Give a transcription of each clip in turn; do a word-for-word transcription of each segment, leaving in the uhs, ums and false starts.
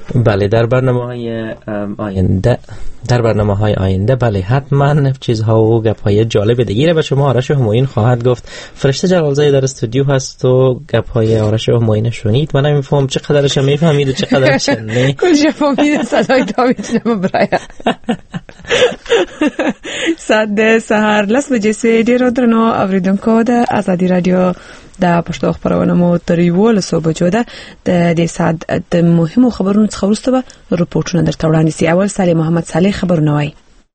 بله در برنامه‌های آینده در برنامه‌های آینده بله حتما چیزها و گپ‌های جالب دیگه به شما آرش همایون خواهد گفت. فرشته جلالزاده در استودیو هست و گپ‌های آرش همایون شنید. من نمی‌فهمم چقدرش میفهمید و چقدرش نه. کلش فهمید صدای داوید نمبرایا. ساعت سحر لس بجې سه ډیرو درنو اوریدونکو د ازادي رادیو د پښتو خبرونه مو تر یولسو بجو ده د دې ساعت د مهمو خبرونو څخه وروسته به رپورټونه درته وړاندې سي. اول سالي محمد صالح خبرونه وایي.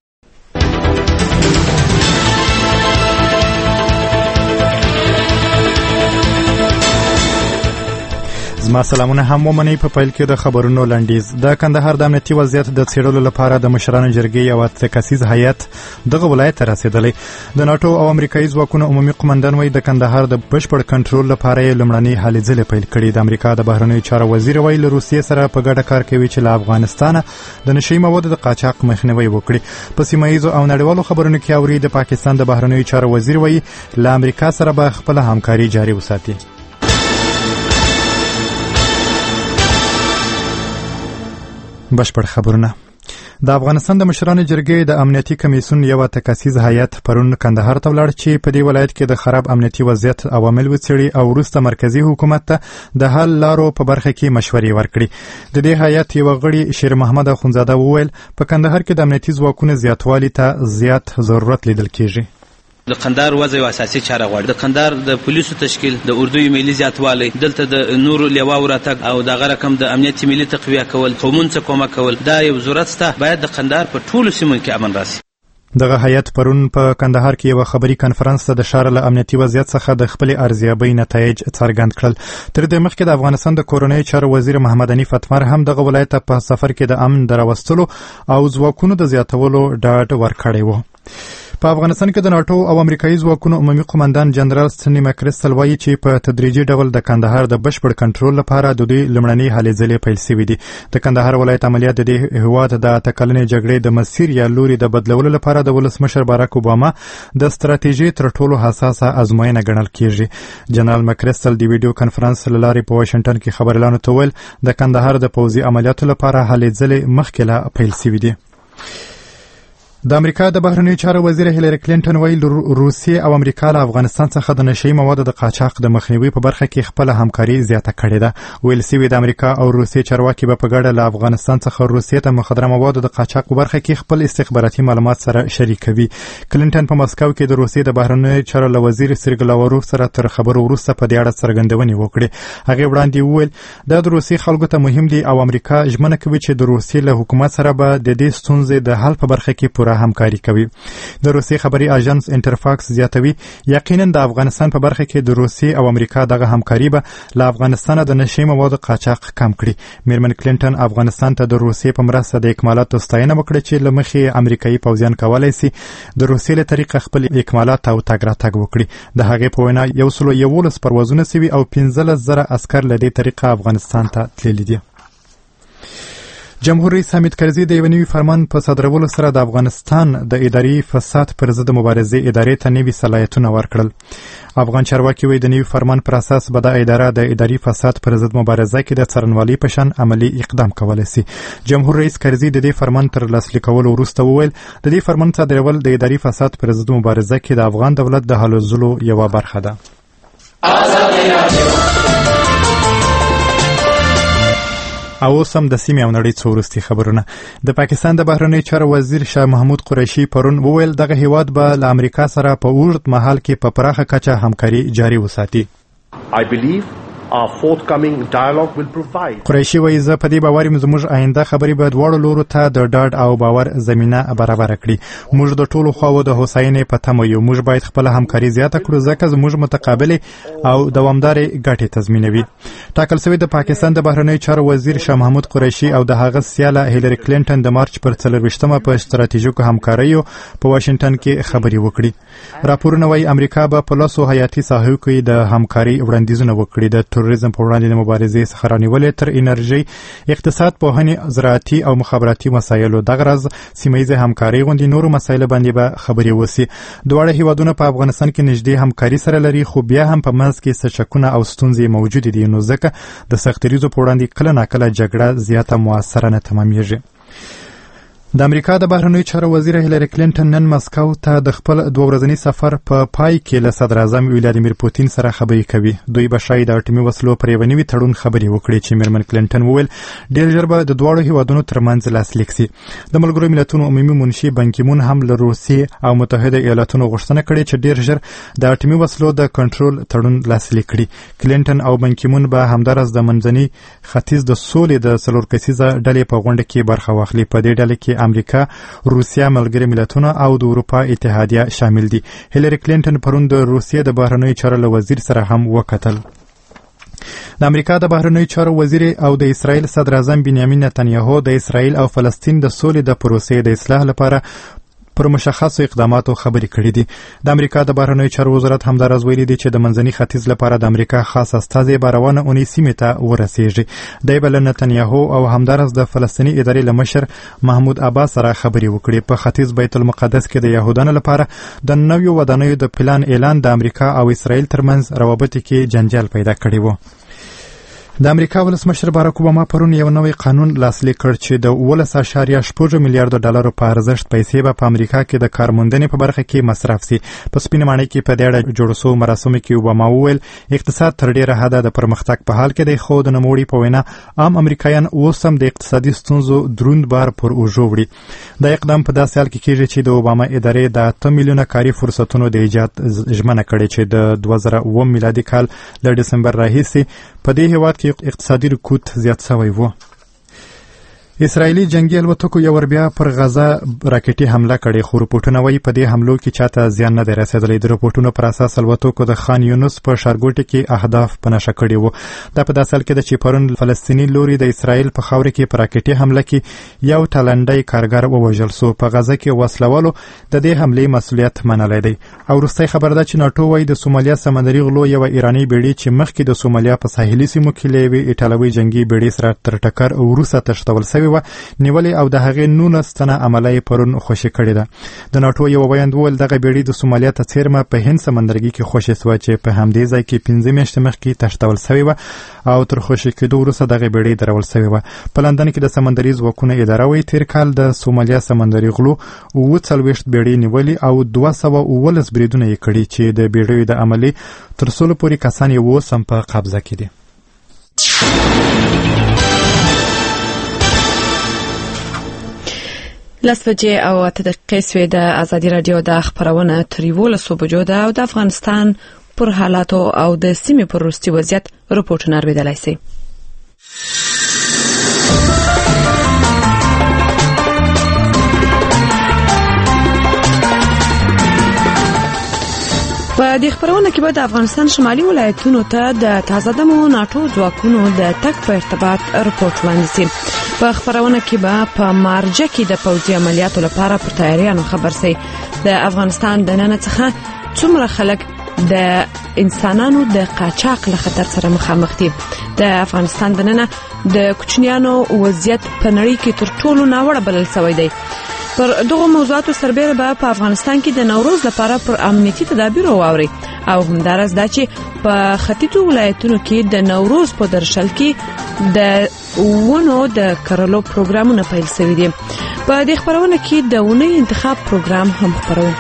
زما سلامونه هم ومنئ. په پیل کې د خبرونو لنډیز. د کندهار د امنیتي وضعیت د څېړلو لپاره د مشرانو جرګې یو کسیز هیئت دغه ولایت ته رسېدلی. د ناټو او امریکایي ځواکونو عمومي قومندان وایي د کندهار د بشپړ کنټرول لپاره یې لومړنۍ هلې ځلې پیل کړي. د امریکا د بهرنیو چارو وزیر وایي له روسیې سره په ګډه کار کوي چې له افغانستانه د نشهیي موادو د قاچاق مخنیوی وکړي. په سیمه ییزو او نړیوالو خبرونو کې اوري د پاکستان د بهرنیو چارو وزیر وایي له امریکا سره به خپله همکاري جاري وساتي. بشپړ خبرونه. د افغانستان د مشرانو جرګې د امنیتي کمیسیون یو تکسیز هیئت پرون کندهار ته ولاړ چې په دې ولایت کې د خراب امنیتي وضعیت عوامل وڅېړي او وروسته مرکزی حکومت ته د حل لارو په برخه کې مشورې ورکړي. د دې هیئت یو غړي شیر محمد اخونزاده وویل په کندهار کې د امنیتي ځواکونو زیاتوالي ته زیات ضرورت لیدل کېږي. د قندهار وضع یو اساسي چاره غواړي. د قندهار د پولیسو تشکیل، د اردوی ملي زیاتوالی، دلته د نورو لیواو راتګ او د غرقم د امنیت ملي تقویه کول، قومون څخه کومک کول، دا یو ضرورت سته. باید د قندهار په ټولو سیمو کې امن راسي. دغه هیئت پرون په کندهار کې یو خبري کانفرنس ته د ښار له امنیتي وضعیت څخه د خپل ارزیابۍ نتایج څرګند کړل. تر دې مخکې د افغانستان د کورنۍ چارو وزیر محمد حنیف اتمر هم دغه ولایت ته په سفر کې د امن د راوستلو او ځواکونو د زیاتولو ډاډ ورکړی و. په افغانستان کې د ناټو او امریکایي ځواکونو عمومي قومندان جنرال ستنلی مکریستل وایي چې په تدریجي ډول د کندهار د بشپړ کنټرول لپاره د دوی لومړنۍ هلې ځلې پیل شوي دي. د کندهار ولایت عملیات د دې هېواد د اته کلنې جګړې د مسیر یا لوري د بدلولو لپاره د ولسمشر باراک اوباما د ستراتیژۍ تر ټولو حساسه ازموینه ګڼل کېږي. جنرال مکریستل د ویډیو کانفرنس له لارې په واشنګټن کې خبريالانو ته وویل د کندهار د پوځي عملیاتو لپاره هلې ځلې مخکې لا پیل شوي دي. د امریکا د بهرنیو چارو وزیر هیلری کلینټن وایي روسیې او امریکا له افغانستان څخه د نشهیي موادو د قاچاق د مخنیوي په برخه کې خپل همکاري زیاته کړې ده. ویل شوي د امریکا او روسیې چارواکي به په ګډه له افغانستان څخه روسیې ته مخدره موادو د قاچاق په برخه کې خپل استخباراتي معلومات سره شریکوي. کلینټن په مسکو کې د روسیې د بهرنیو چارو له وزیر سرګی لاوروف سره تر خبرو وروسته په دې اړه څرګندونې وکړې. هغې وړاندې وویل دا د روسیې خلکو ته مهم دي او امریکا ژمنه کوي چې د روسیې له حکومت سره به د دې ستونزې د حل په برخه کې پوره همکاري کوي. د روسیې خبري اژانس انټرفاکس زیاتوي یقینا د افغانستان په برخه کې د روسیې او امریکا دغه همکاري به له افغانستان د نشهیي موادو قاچاق کم کړي. میرمن کلینټن افغانستان ته د روسیې په مرسته د اکمالاتو ستاینه وکړه چې له مخې امریکایي پوځیان کولی سي د روسیې له طریقه خپل اکمالات او تګ راتګ وکړي. د هغې په وینا یو سلو یولس پروازونه سوي او پنځلس زره عسکر له دې طریقه افغانستان ته تللي دي. جمهور رئیس حامد کرزي د یو نوي فرمان په صادرولو سره د افغانستان د اداري فساد پر ضد مبارزې ادارې ته نوي صلاحیتونه ورکړل. افغان چارواکي وایي د نوي فرمان پر اساس به د اداره د اداري فساد پر ضد مبارزه کې د څارنوالۍ په شان عملي اقدام کولی سي. جمهور رئیس کرزي د دې فرمان تر لاسلیک کولو وروسته وویل د دې فرمان صادرول د اداري فساد پر ضد مبارزه کې د افغان دولت د هلو ځلو یوه برخه ده. او اوس هم د سیمې او نړۍ څو وروستي خبرونه. د پاکستان د بهرنیو چارو وزیر شاه محمود قریشي پرون وویل دغه هیواد به له امریکا سره په اوږد مهال کې په پراخه کچه همکاري جاري وساتي. I believe our forthcoming dialogue will provide. قریشي وایي زه په دې باور یم زموږ آینده خبرې به دواړو لورو ته د ډاډ او باور زمینه برابره کړي. موږ د ټولو خواو د هوساینې په تمه یو. موږ باید خپله همکاري زیاته کړو ځکه زموږ متقابلې او دوامدارې ګټې تضمینوي. ټاکل شوی د پاکستان د بهرنیو چارو وزیر شاه محمود قریشي او د هغه سیاله هیلری کلینټن د مارچ پر څلرویشتمه په ستراتیژیکو همکاریو په واشنګټن کې خبرې وکړي. راپورونه وایي امریکا به په لسو حیاتي ساحو کې د همکاري وړاندیزونه وکړي. د تروریزم په وړاندې د مبارزې څخه رانیولې تر انرژي، اقتصاد، پوهنې، زراعتي او مخابراتي مسایلو. دغه راز سیمه‌ییزه همکاري غوندې نورو مسایلو باندې به خبرې وسی. دواړه هیوادونه په افغانستان کې نږدې همکاري سره لري، خو بیا هم په منځ کې څه شکونه او ستونزې موجود دي، نو ځکه د سختریزو په وړاندې کله ناکله جګړه زیاته موثره نه تمامیږي. د امریکا د بهرنیو چارو وزیر هیلری کلینټن نن مسکو ته د خپل دوه ورځني سفر په پای کې له صدر اعظم ولادیمیر پوتین سره خبرې کوي. دوی به شاید د اټومي وسلو پر یوه نوي تړون خبرې وکړي چې میرمن کلینټن وویل ډېر ژر به د دواړو هیوادونو ترمنځ لاسلیک سي. د ملګرو ملتونو عمومي منشي بان کی مون هم له روسیې او متحده ایالاتونو غوښتنه کړې چې ډېر ژر د اټومي وسلو د کنټرول تړون لاسلیک کړي. کلینټن او بان کی مون به همدارس د منځني ختیځ د سولې د څلور کسیزه ډلې په غونډه کې برخه واخلي. په دې ډله کې امریکا، روسیا، ملګري ملتونه او د اروپا اتحادیه شامل دي. هیلری کلینټن پرون د روسیې د بهرنیو چارو له وزیر سره هم وکتل. د امریکا د بهرنیو چارو وزیر او د اسرائیل صدر اعظم بنیامین نتنیاهو د اسرائیل او فلسطین د سولې د پروسې د اصلاح لپاره پر مشخصو اقداماتو خبرې کړې دي. د امریکا د بهرنیو چارو وزارت همدارس ویلي دی چې د منځني ختیځ لپاره د امریکا خاص استازی به روانه اونۍ سیمې ته ورسیږي. دی به له نتنیاهو او همدارس د فلسطیني ادارې له مشر محمود عباس سره خبرې وکړي. په ختیځ بیت المقدس کې د یهودانو لپاره د نویو ودانیو د پلان اعلان د امریکا او اسرائیل ترمنځ روابط کې جنجال پیدا کړی و. د امریکا ولسمشر باراک اوباما پرون یو نوی قانون لاسلیک کړ چې د اوولس اعشاریه شپږ میلیارډ ډالرو په ارزښت پیسې به په امریکا کې د کارموندنې په برخه کې مصرف سي. په سپینه ماڼۍ کې په دې اړه جوړ شوو مراسمو کې اوباما وویل اقتصاد تر ډیره حده د پرمختګ په حال کې دی، خو د نوموړي په وینا عام امریکایان اوس هم د اقتصادي ستونزو دروند بار پر اوږو وړي. دا اقدام په داسې حال کې کېږي چې د اوباما ادارې د اته میلیونه کاري فرصتونو د ایجاد ژمنه کړې چې د دوه زره اووه میلادي کال له ډسمبر راهیسې په دې هیواد کې اقتصادي رکود زیات شوی و. اسرائیلي جنگي الوتکو یو ور بیا پر غزه راکټي حمله کړې، خو رپورټونه وایي په دې حملو کې چاته زیان نه دی رسېدلی. د رپورټونو پر اساس الوتکو د خان یونس په ښارګوټي کې اهداف په نښه کړي وو. دا په داسې حال کې ده چې پرون فلسطیني لوري د اسرائیل په خاوره کې په راکټي حمله کې یو تالنډی کارګر ووژل سو. په غزه کې وسلوالو د دې حملې مسؤلیت منلی دی. او وروستی خبر ده چې ناټو وایي د سومالیا سمندري غلو یوه ایراني بیړۍ چې مخکې د سومالیا په ساحلي سیمو کې له یوې ایټالوي جنګي بیړۍ سره تر ټکر وروسته تښتول سوې وه نیولې او د هغې نولس تنه عمله یې پرون خوشي کړې ده. د ناټو یو بیان وویل دغه بیړۍ د سومالیا ته څیرمه په هند سمندرګي کې خوشي سوه چې په همدې ځای کې پنځه میاشتې مخکې تښتول سوې وه او تر خوشي کېدو وروسته دغه بیړۍ درول سوې وه. په لندن کې د سمندري ځواکونو اداره وایي تېر کال د سومالیا سمندري غلو اووه څلوېښت بیړۍ نیولې او دوه سوه اوولس بریدونه یې کړي چې د بیړیو د عملې تر سلو پورې کسان یې اوس هم په قبضه کې دي. لس بجې او اته دقیقې سوې د ازادي راډیو د خپرونه تر یولسو بجو ده او د افغانستان پر حالاتو او د سیمې پر وروستي وضعیت رپورټونه اورېدلی سئ. په دې خبرونه کې به د افغانستان شمالي ولایتونو ته د تازه دمو ناټو ځواکونو د تګ په ارتباط رپورټ وړاندې شي. په خبرونه کې به په مارجه کې د پوځي عملیاتو لپاره پر تیاریانو خبر شي. د افغانستان دننه څخه څومره خلک د انسانانو د قاچاق له خطر سره مخامخ دي. د افغانستان دننه د کوچنیانو وضعیت په نړۍ کې تر ټولو ناوړه بلل شوی دی. پر دغه موضوعاتو سربېره به په افغانستان کې د نوروز لپاره پر امنیتي تدابیر واوري او همدارس دا چې په ختیځو ولایتونو کې د نوروز په درشل کې د ونو د کرلو پروګرامونه پیل شوي دي. په دې خبرونه کې د ونې انتخاب پروګرام هم خبرو.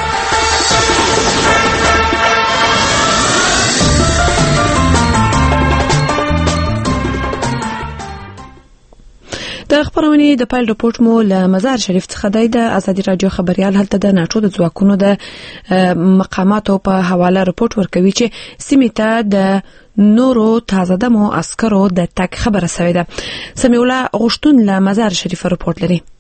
د خبرونې د پایل رپورټ مو له مزار شریف څخه دی. د ازادي راډیو خبريال هلته د ناټو د ځواکونو د مقاماتو په حواله رپورټ ورکوي چې سیمې ته د نورو تازه دمو عسکرو د تک خبره شوې ده. سمیع الله غشتون له مزار شریف رپورټ لري.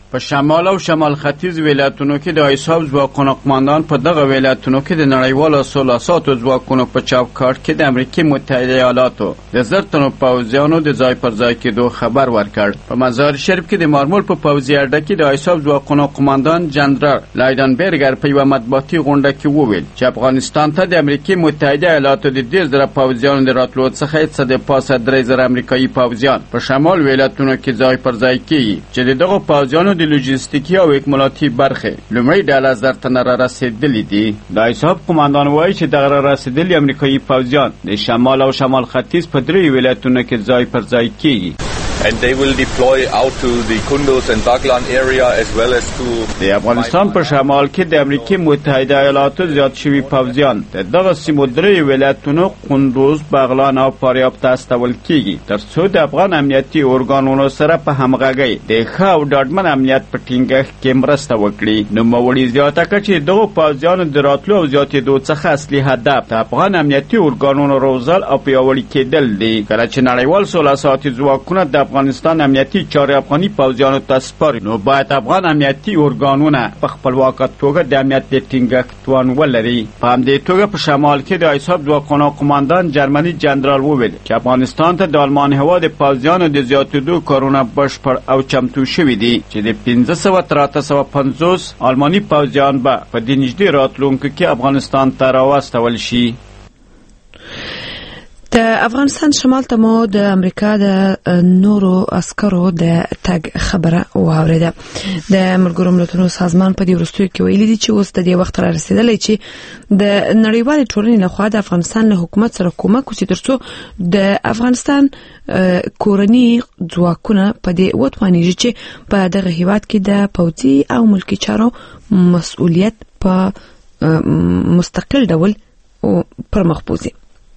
په شمال او شمال ختیځ ولایتونو کې د ایساف ځواکونو قماندان په دغه ولایتونو کې د نړیوالو سوله ساتو ځواکونو په چوکاټ کې د امریکا متحده ایالاتو د زر تنو پوځیانو د ځای پر ځای کېدو خبر ورکړ. په مزار شریف کې د مارمول په پوځي اډه کې د ایساف ځواکونو قماندان جنرال لایدنبرګر په یوه مطبوعاتي غونډه کې وویل چې افغانستان ته د امریکا متحده ایالاتو د دېرش زره پوځیانو د راتلو څخه څه د پاسه درې زره امریکایي پوځیان په شمال ولایتونو کې ځای پر ځای کېږي چې د دغو پوځیانو د لوجستیکي او اکمالاتي برخې لومړی ډله زر تنه را رسېدلي دي. د ایساف قماندان وایي چې دغه را رسېدلي امریکایي پوځیان د شمال او شمال ختیځ په درې ولایتونو کې ځای پر ځای کېږي. And they will deploy out to the Kunduz and Baghlan area as well as to د افغانستان په شمال کې د امریکا متحده ایالاتو زیات شوي پوځیان د دغه سیمو درې ولایتونو قندوز، بغلان او فاریاب ته استول کېږي تر څو د افغان امنیتي ارګانونو سره په همغږۍ د ښه او ډاډمن امنیت په ټینګښت کې مرسته وکړي. نوموړي زیاته کړه چې دغو پوځیانو د راتلو او زیاتېدو څخه اصلي هدف د افغان امنیتي ارګانونو روزل او پیاوړي کېدل دي. کله چې نړیوال سوله ساتي ځواکونه د افغانستان امنیتي چارې افغاني پوځیانو ته سپاري نو باید افغان امنیتي ارګانونه په خپلواکه توګه د امنیت د ټینګښت توان ولري. په همدې توګه په شمال کې د ایساف ځواکونو قماندان جرمني جنرال وویل چې افغانستان ته د آلمان هېواد د پوځیانو د زیاتېدو کارونه بشپړ او چمتو شوي دي چې د پنځه سوه تر اته سوه پنځوس آلماني پوځیان به په دې نږدې راتلونکو کې افغانستان ته راواستول شي. د افغانستان شمال ته مو د امریکا د نورو عسکرو د تګ خبره واوریده. د ملګرو ملتونو سازمان په دې وروستیو کې ویلي دي چې اوس د دې وخت را رسیدلی چې د نړیوالې ټولنې لخوا د افغانستان له حکومت سره کومک وشي ترڅو د افغانستان کورني ځواکونه په دې وتوانیږي چې په دغه هیواد کې د پوځي او ملکي چارو مسؤلیت په مستقل ډول پر مخ بوځي.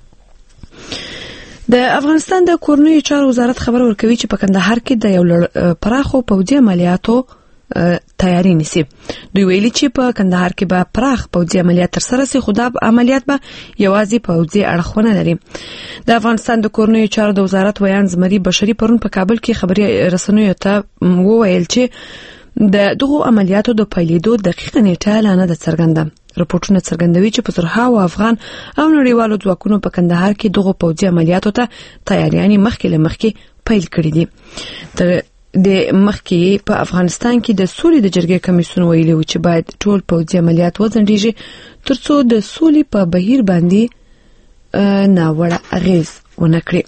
د افغانستان د کورنیو چارو وزارت خبر ورکوي چې په کندهار کې د یو پراخو پوځي عملیاتو تیاری نیسي. دوی ویلي چې په کندهار کې به پراخ پوځي عملیات ترسره شي خو دا عملیات به یوازې پوځي اړخونه لري. د افغانستان د کورنیو چارو د وزارت ویان زمري بشري پرون په کابل کې خبري رسنیو ته وویل چې د دغو عملیاتو د پیلېدو دقیقه نیټه لا نه ده څرګنده. رپورټونه څرګندوي چې په زرهاوو افغان او نړیوالو ځواکونو په کندهار کې دغو پوځي عملیاتو ته تیاریانې مخکې له مخکې پیل کړي دي. د مخکې په افغانستان کې د سولې د جرګې کمیسیون ویلي و چې باید ټول پوځي عملیات وځنډیږي ترڅو د سولې په بهیر باندې ناوړه اغیز ونه کړي.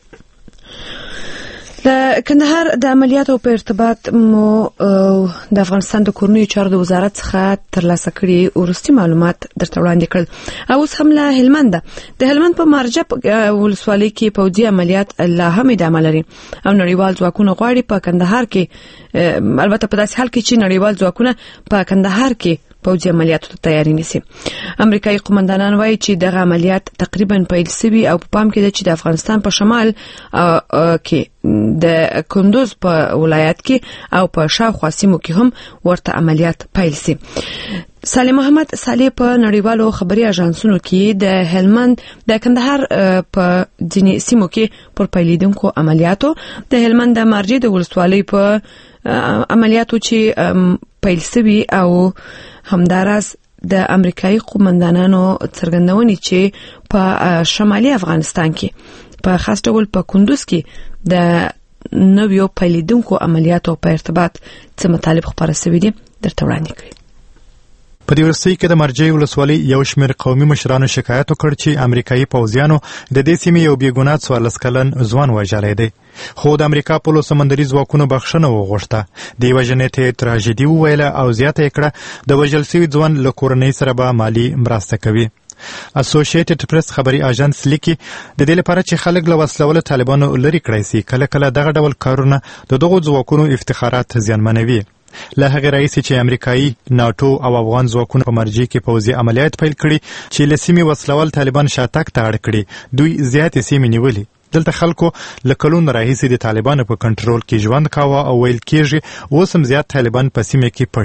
د کندهار د عملیاتو په ارتباط مو د افغانستان د کورنیو چارو د وزارت څخه ترلاسه کړي وروستي معلومات درته وړاندې کړل. اوس هم له هلمند د هلمند په مارجه ولسوالۍ کې پوځي عملیات لا هم ادامه لري او نړیوال ځواکونه غواړي په کندهار کې البته په داسې حال کې چې نړیوال ځواکونه په کندهار کې پوځي عملیاتو ته تیاری نیسي. امریکایي قومندانان وایي چې دغه عملیات تقریبا پیل شوي او په پام کې ده چې د افغانستان په شمال کې د کندوز په ولایت کې او په شاوخوا سیمو کې هم ورته عملیات پیل شي. صالح محمد صالح په نړیوالو خبري اژانسونو کې د هلمند د کندهار په ځینې سیمو کې پر پیلېدونکو عملیاتو د هلمند د مارجې د ولسوالۍ په عملیاتو چې پیل شوي او همداراز د امریکایي قومندانانو څرګندونې چې په شمالي افغانستان کې په خاص ډول په کندوز کې د نویو پیلېدونکو عملیاتو په ارتباط څه مطالب خپاره شوي دي درته وړاندې کړي. په دې ورستۍ کې د مرجې ولسوالۍ یو شمېر قومي مشرانو شکایت وکړ چې امریکایي پوځیانو د دې سیمې یو بېګناه څوارلس کلن ځوان وژلی دی خو د امریکا پولو سمندري ځواکونو بخښنه وغوښته. دې وژنې ته تراژیدي وویله او زیاته یې کړه د وژل سوي ځوان له کورنۍ سره به مالي مرسته کوي. اسوسییټډ پریس خبري اژانس لیکي د دې لپاره چې خلک له وسلواله طالبانو لرې کړی سي کله کله دغه ډول کارونه د دغو ځواکونو افتخارات زیانمنوي. له هغه راځي چې امریکایي ناتو او افغان ځواکونه په مرجې کې پوځي عملیات پیل کړي چې له سیمې وسلوال طالبان شاتګ ته اړ کړي. دوی زیاتې سیمې نیولې. دلته خلکو له کلونو راهیسې د طالبانو په کنټرول کې ژوند کاوه او ویل کېږي اوس هم زیات طالبان په سیمه کې پټ دي.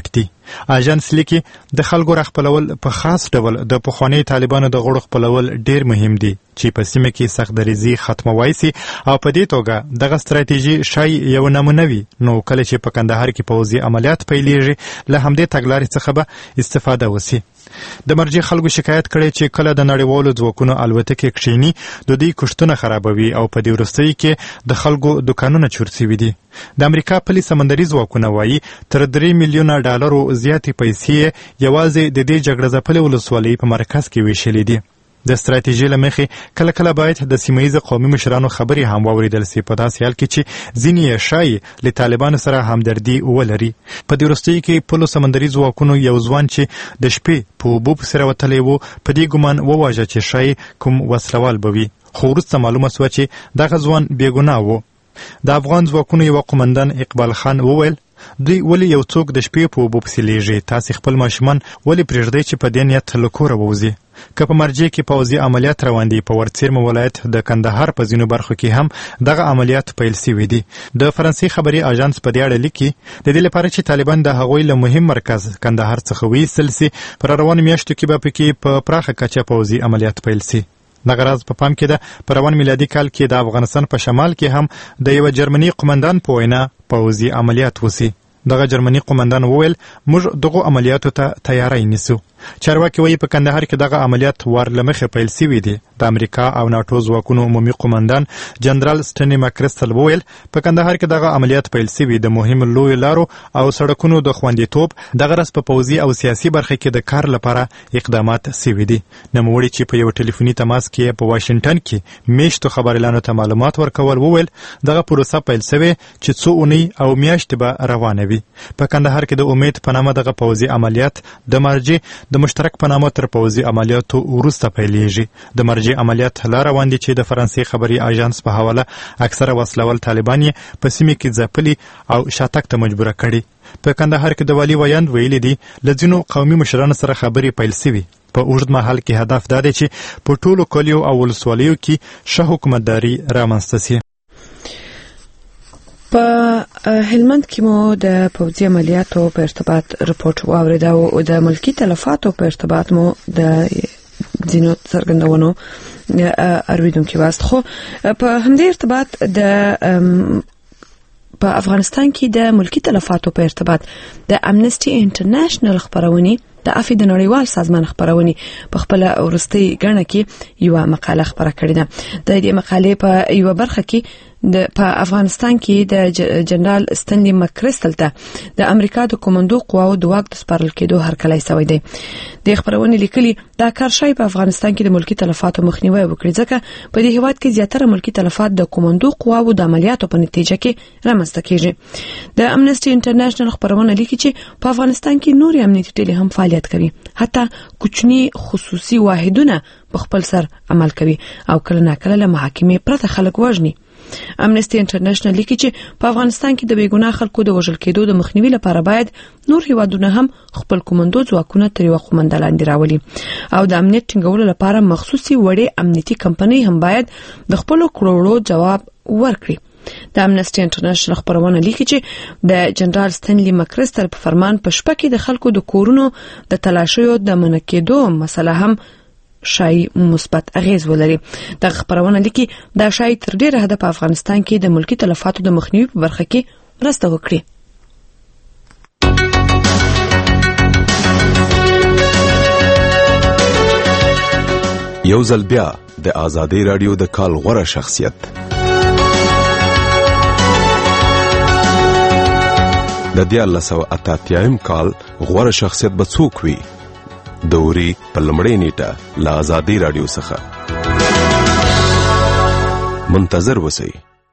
اژانس لیکي د خلکو راخپلول په خاص ډول د پخوانی طالبانو د غړو خپلول ډیر مهم دي چې په سیمه کې سخت دریزي ختموي سي او په دې توګه دغه ستراتیژي شای یو نمونه وي. نو کله چې په کندهار کې پوځي عملیات پیلېږي له همدې تګلارې څخه به استفاده وسی. د مرجع خلکو شکایت کړي چې کله د نړیوالو ځواکونو الوتکې کښینی د دې کښتونه خرابوي او په دې وروستۍ کې د خلکو دکانونه چورسي دي. د امریکا پلي سمندري ځواکونه وایي تر درې میلیونه ډالرو زیاتې پیسې یوازې د دې جګړه ځپلې ولسوالۍ په مرکز کې ویشلې دي. د ستراتیژي له مخې کله کله باید د سیمه‌ییز قومي مشرانو خبرې هم واوریدل سي، په داسې حال کې چې ځینې یې ښایي له طالبانو سره همدردي ولري. په دې وروستیو کې پلو سمندري ځواکونو یو ځوان چې د شپې په اوبو پسې راوتلی و په دې ګمان وواژه چې ښایي کوم وسلوال به وي، خو وروسته معلومه سوه چې دغه ځوان بېګناه و. د افغان ځواکونو یوه قمندان اقبال خان وویل دوی ولې یو څوک د شپې په اوبو پسې لیږي، تاسې خپل ماشومان ولې پرېږدئ چې په دې نیت له کوره ووځي. که په مرجع کې پوځي عملیات روان دي، په ورڅیرمه ولایت د کندهار په ځینو برخو کې هم دغه عملیات پیل سوي دي. د فرانسې خبري اژانس په دې اړه لیکي د دې لپاره چې طالبان د هغوی له مهم مرکز کندهار څخه ویستل سي، پر روانو میاشتو کې به پکې په پراخه کچه پوځي عملیات پیل سي. دغه راز په پام کې ده په روان میلادي کال کې د افغانستان په شمال کې هم د یو جرمني قمندان په وینا پوځي عملیات وسی. دغه جرمني قمندان وویل موږ دغه عملیاتو ته تیاری نیسو. چارواکي وایي په کندهار کې دغه عملیات ور لمخې پیل سوي دي. د امریکا او ناټو ځواکونو عمومي قمندان جنرال سټنی ماکرستل وویل په کندهار کې دغه عملیات پیل سوي د مهم لوی لارو او سړکونو د خوندیتوب دغه رس په پوځي او سیاسي برخه کې د کار لپاره اقدامات سوي دي. نوموړي چې په یو ټلیفوني تماس کې په واشنگټن کې میشتو خبريالانو ته معلومات ورکول وویل دغه پروسه پیل سوي چې څو اونۍ او میاشتې به روانه وي. په کندهار کې د امید په نامه دغه پوځي عملیات د مرجع د مشترک په نامه تر پوځي عملیاتو وروسته پیلېږي. د مرجع عملیات لا روان دي چې د فرانسې خبري اژانس په حواله اکثره وسلوال طالبان یې په سیمه کې ځپلي او شاتګ ته مجبوره کړي. په کندهار کې د والي ویاند ویلي دي له ځینو قومي مشرانو سره خبرې پیل سوي. په اوږد مهال کې هدف دا دی چې په ټولو کلیو او ولسوالیو کې ښه حکومتداري رامنځته سي. په هلمند کې مو د پوځي عملیاتو په ارتباط رپورټ واورید او د ملکی تلفاتو په ارتباط مو د ځینو څرګندونو اورېدونکي واست. خو په همدې ارتباط د په افغانستان کې د ملکی تلفاتو په ارتباط د امنسټي انټرنیشنل خبرونه د افی د نړیوال سازمان خبرونه په خپل ورستي غړنه کې یو مقاله خبره کړې ده. د دې مقالې په یو برخه کې د په افغانستان کې د جنرال ستنلی ماکرستل ته د امریکا د کومندو قواو د واک د سپارل کېدو هرکلی شوی دی. د خبرونه لیکلي دا کار شای په افغانستان کې د ملکی تلفاتو مخنیوي وکړي ځکه په دې هیواد کې زیاتره ملکی تلفات د کومندو قواو د عملیاتو په نتیجه کې رامنځته کیږي. د امنسټي انټرنیشنل خبرونه لیکي چې په افغانستان کې نوري امنیتي ډلې هم فعالیت کوي، حتی کوچني خصوصي واحدونه په خپل سر عمل کوي او کله ناکله له محاکمې پرته خلک وژني. امنسټي انټرنیشنل لیکي چې په افغانستان کې د بیګناه خلکو د وژل کېدو د مخنیوي لپاره باید نور هیوادونه هم خپل کومندو ځواکونه تر یو قومنده لاندې راولي او د امنیت ټینګولو لپاره مخصوصي وړې امنیتي کمپنۍ هم باید د خپل کړوړو جواب ورکړي. د امنسټي انټرنیشنل خبرونه لیکي چې د جنرال ستنلی ماکرستل په فرمان په شپه کې د خلکو د کورونو د تلاشیو د منکېدو مسله هم شای مثبت اغیز ولري. د خبرونه لیکي دا شای تر ډیره حد په افغانستان کې د ملکی تلفاتو د مخنیوي په برخه کې مرسته وکړي. یو ځل بیا د آزادی رادیو د کال غوره شخصیت د دیارلس سوه اته اتیایم کال غوره شخصیت به څوک وي؟ دوري په لمړۍ نیټه له آزادی رادیو څخه منتظر وسی.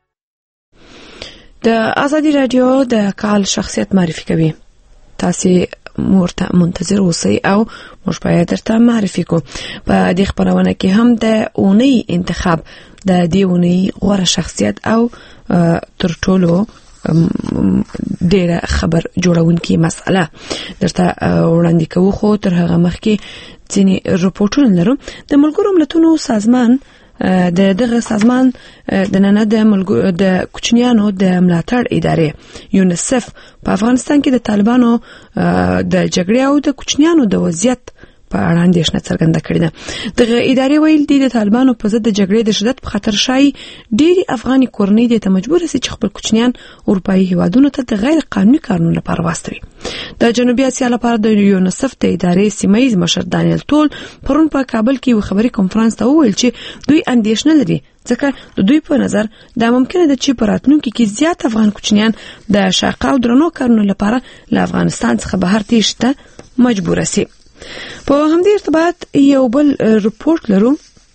د آزادی رادیو د کال شخصیت معرفي کوي. تاسو مرته منتظر اوسئ او موږ باید درته معرفي کو. په دې خبرونه کې هم د اونۍ انتخاب د دې اونۍ غوره شخصیت او تر ټولو ډیره خبر جوړونکې مسأله درته وړاندې کوو. خو تر هغه مخکې ځینې رپورټونه لرو. د ملګرو ملتونو سازمان د دغه سازمان د نن د د کوچنیانو د ملاتړ ادارې یونیسف په افغانستان کې د طالبانو د جګړې او د کوچنیانو د وضعیت په اړه اندېښنه څرګنده کړې ده. دغه ادارې ویل دي د طالبانو په ضد د جګړې د شدت په خطر شای ډېری افغاني کورنۍ د مجبور سي چې خپل کوچنیان اروپאי هیوادونو ته د غیر قانوني کارونو لپاره واستوي. د جنوبي اسیا لپاره د یونیسف د ادارې سیمایي مشر دانیل تول پرون په کابل کې یو خبري کانفرنس ته وویل چې دوی اندېښنه لري ځکه د دوی په نظر دا ممکنه ده چې په راتلونکي کې زیات افغان کوچنیان د شاقه او درنو کارونو لپاره له افغانستان څخه بهر تېښته ته مجبور سي. په همدې ارتباط یو بل رپورت لرو،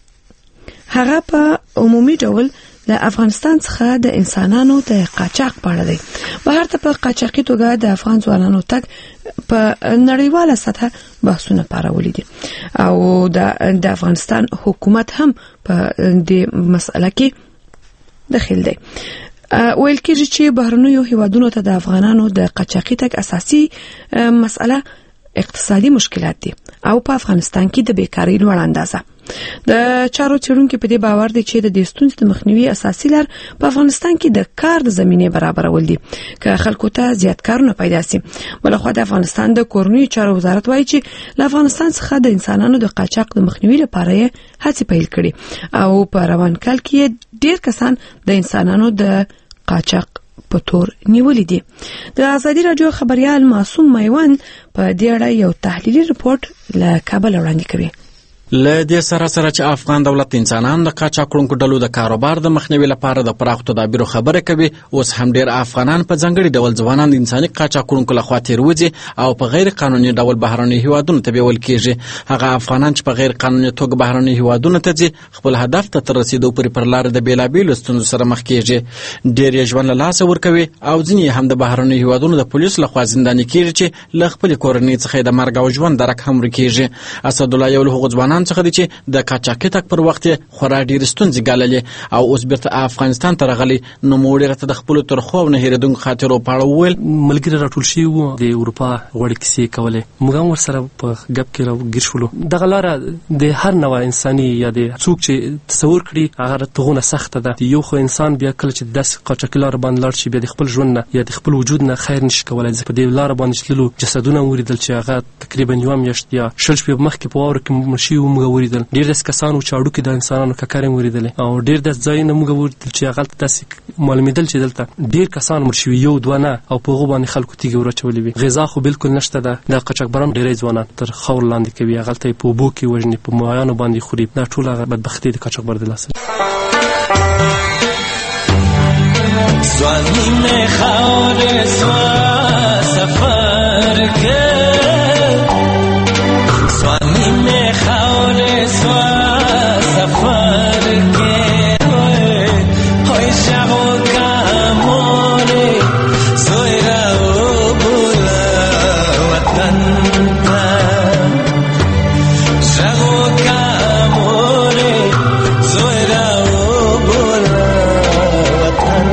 هغه په عمومي ډول د افغانستان څخه د انسانانو د قاچاق په اړه دی. بهر ته په قاچاقي توګه د افغان ځوانانو تګ په نړیواله سطحه بحثونه پارولي دي او د افغانستان حکومت هم په دې مسله کې دخیل دی. ویل کېږي چې بهرنیو هیوادونو ته د افغانانو د قاچاقي تګ اساسي مسله اقتصادي مشکلات دي او په افغانستان کې د بیکاری لوړ اندازه. د چارو څېړونکو په دې باور دي چې د دې ستونزې د مخنیوي اساسي لار په افغانستان کې د کار د زمینې برابرول دي که خلکو ته زیات کارونه پیدا سي. بلخوا د افغانستان د کورنیو چارو وزارت وایي چې له افغانستان څخه د انسانانو د قاچاق د مخنیوي لپاره یې هڅې پیل کړي او په روان کال کې ډېر کسان د انسانانو د قاچاق په تور نیولې دي. د ازادي رادیو خبريال معصوم میوند په دې اړه یو تحلیلي رپورت له کابل وړاندې کوي. له دې سره سره چې افغان دولت انسانان د قاچاقونکو ډلو د کاروبار د مخنیوي لپاره د پراخو تدابیرو خبره کوي، اوس هم ډېر افغانان په ځانګړي ډول ځوانان د انساني قاچاقونکو لخوا تیروځي او په غیر قانوني ډول بهرني هیوادونو ته بیول کېږي. هغه افغانان چې په غیر قانوني توګه بهرني هیوادونو ته ځي خپل هدف ته تر رسیدو پورې پر لار د بیلابیلو ستونزو سره مخ کېږي. ډېر یې ژوند له لاسه ورکوي او ځینې هم د بهرني هیوادونو د پولیسو لخوا زنداني کېږي چې له خپلې کورنۍ څخه د مرګ او ژوند درک هم ورکېږي. اسدالله یو له هغو ځوانانو څخه دی چې د قاچاقي تګ پر وخت خورا ډېرې ستونزې ګاللې او اوس بیرته افغانستان ته راغلی. نو موږ راته د خپلو ترخو او نه هېرېدونکو خاطرو په اړه وویل. ملګري راټول شوي وو د اروپا غوړې کیسې کولې، موږ هم ورسره په ګپ کې راګیر شولو. دغه لاره د هر نوع انساني یا د څوک چې تصور کړي هغه راتغونه سخته ده. یو خو انسان بیا کله چې داسې قاچاقي لاره باندې لاړ شي بیا د خپل ژوند نه یا د خپل وجود نه خیر نشي کولی. په دې لاره باندې تللو جسدونه ولیدل چې هغه تقریبا یوه میاشت یا شل شپې مخکې په واوره کې مړ شوي وو. موږ ولیدل ډېر داسې کسان وو چې اړوکې د انسانانو ککرې هم ولیدلې او ډېر داسې ځایونه موږ ولیدل چې هغلته داسې معلومېدل چې دلته ډېر کسان مړ شوي، یو دوه نه، او په هغو باندې خلکو تیږې ور اچولې وي. غذا خو بالکل نشته ده. دا قاچاقبران ډېری ځوانان تر خاور لاندې کوي، هغلته یې په اوبو کې وژني، په مایانو باندې خوري. دا ټول هغه بدبختي د قاچاقبر د لاسه. سوانیم خاور سوا سفر که سوانیم خاور سوا سفر که های شغو کامونه زویره و بولا وطن تا شغو کامونه زویره و بولا وطن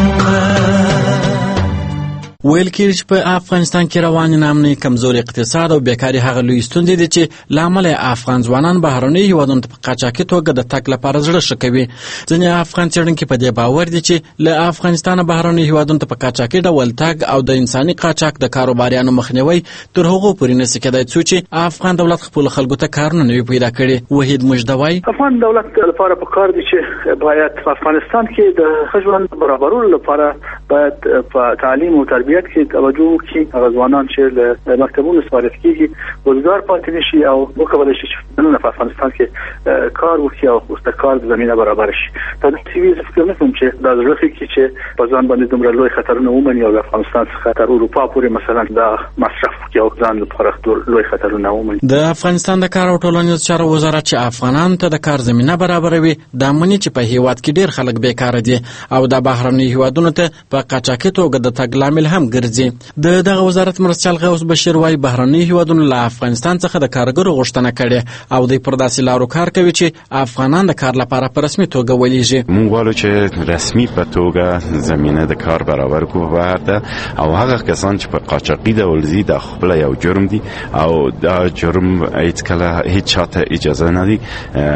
ویل کېږي چې په افغانستان کې روانې نامنې کمزوري اقتصاد او بیکاري هغه لوی ستونزې دي چې له امله افغان ځوانان بهرنیو هیوادونو ته په قاچاقي توګه د تګ لپاره زړه ښه کوي. ځینې افغان څېړونکي په دې باور دي چې له افغانستانه بهرنیو هیوادونو ته په قاچاقي ډول تګ او د انساني قاچاق د کاروباریانو مخنیوی تر هغو پورې نشي کېدای څو چې افغان دولت خپلو خلکو ته کارونه نه وي پیدا کړي. وحید مجدوی افغان دولت لپاره پکار دي چې باید په افغانستان کې د ښه ژوند برابرولو لپاره باید په تعلیم او تربیت کې توجه وکړي. هغه ځوانان چې له مکتبونو سپارښت کېږي روزګار پاتې نشي او وکولی شي چې په افغانستان کې کار وکړي او د کار زمینه برابر شي. دا سیوي زه فکر نه کوم چې دا زړه کې چې په ځان باندې دومره لوی خطرونه ومني او د افغانستان څخه تر اروپا پورې مثلا دا مصرف وکړي او ځان لپاره لوی خطرونه ومني. د افغانستان د کار او ټولنیزو چارو وزارت چې افغانانو ته د کار زمینه برابروي دا مني چې په هیواد کې ډېر خلک بیکاره دي او د بهرنیو هیوادونو ته په قاچاقي توګه د تګ لامل هم ګرځي. ګرځي. د دغه وزارت مرستیال غوث بشیر وايي بهرني هیوادونو له افغانستان څخه د کارګرو غوښتنه کړې او د پر داسې لارو کار کوي چې افغانان د کار لپاره په رسمي توګه ولېږي. موږ غواړو چې رسمي په توګه زمينه د کار برابر کړو بهر ته، او هغه کسان چې په قاچاقي ډول زی د خپل یو جرم دي او دا جرم هیڅ کله هیڅ چاته اجازه نه دي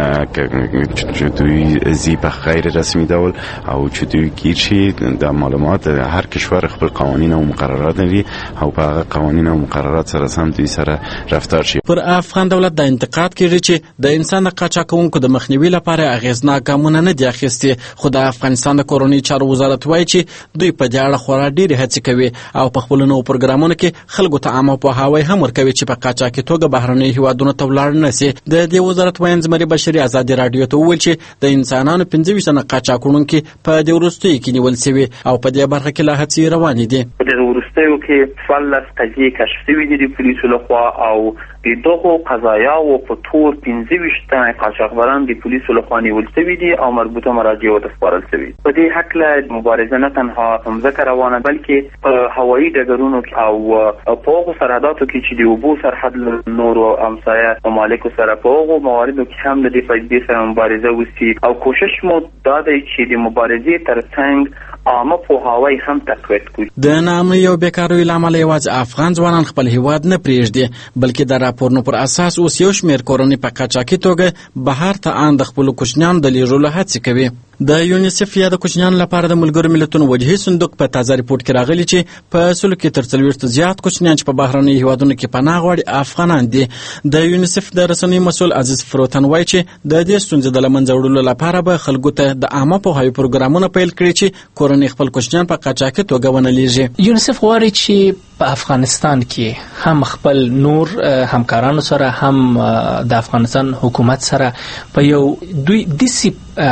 چې دوی زی په غیر رسمي ډول او چې دوی گیر شي. د معلومات هر کشور خپل قوانین او مقررات لري او په هغه قوانین او مقررات سره سم دوی سره رفتار شي. پر افغان دولت د انتقاد کیږي چې د انسان د قاچاقونکو د مخنیوي لپاره اغیزناک ګامونه نه دي اخیستي، خو د افغانستان د کورنۍ چارو وزارت وایي چې دوی په دې اړه خورا ډېرې هڅې کوي او په خپلو نوو پروګرامونو کې خلکو ته عامه پوهاوی هم ورکوي چې په قاچاقي توګه بهرنیو هیوادونو ته ولاړ نه سي. د دې وزارت وایي زمري بشري ازادي راډیو ته وویل چې د انسانانو پنځه ویشت تنه قاچاقونکي په دې وروستیو کې نیول شوي او په دې برخه کې لا هڅې روانې دي. په دې وروستیو کې څوارلس قضیې کشف شوي دي د پولیسو لخوا او د دغو قضایاو په تور پنځه ویشت تنه قاچاقبران د پولیسو لخوا نیول شوي دي او مربوطه مراجعو ته سپارل شوي. په دې هکله مبارزه نه تنها همزه روانه بلکې په هوایي ډګرونو او په هغو سرحداتو کې چې د اوبو سرحد نورو همسایه ممالکو سره په هغو مواردو کې هم د دې پدیدې سره مبارزه وشي او کوشش مو دا دی چې د مبارزې ترڅنګ عامه پوهاوی هم تقویت کړي. د ناامنۍ او بیکاروي له امله یوازې افغان ځوانان خپل هیواد نه پرېږدي، بلکې د راپورونو پر اساس اوس یو شمېر کورنۍ په قاچاقي توګه بهر ته ان د خپلو کوچنیانو د لېږلو هڅې کوي. د یونیسف یا د کوچنیانو لپاره د ملګرو ملتونو وجهي صندوق په تازه ریپورت کې راغلی چې په سلو کې تر څلوېښتو زیات کوچنیان چې په بهرنیو هیوادونو کې پناه غواړي افغانان دي. د یونیسف د رسنیو مسؤل عزیز فروتن وایي چې د دې ستونزې د له منځه وړلو لپاره به خلکو ته د عامه پوهاوي پروګرامونه پیل کړي چې کورنۍ خپل کوچنیان په قاچاقي توګه ونه لیږي. یونیسف غواړي چې په افغانستان کې هم خپل نور همکارانو سره هم د افغانستان حکومت سره په یو دوی دسی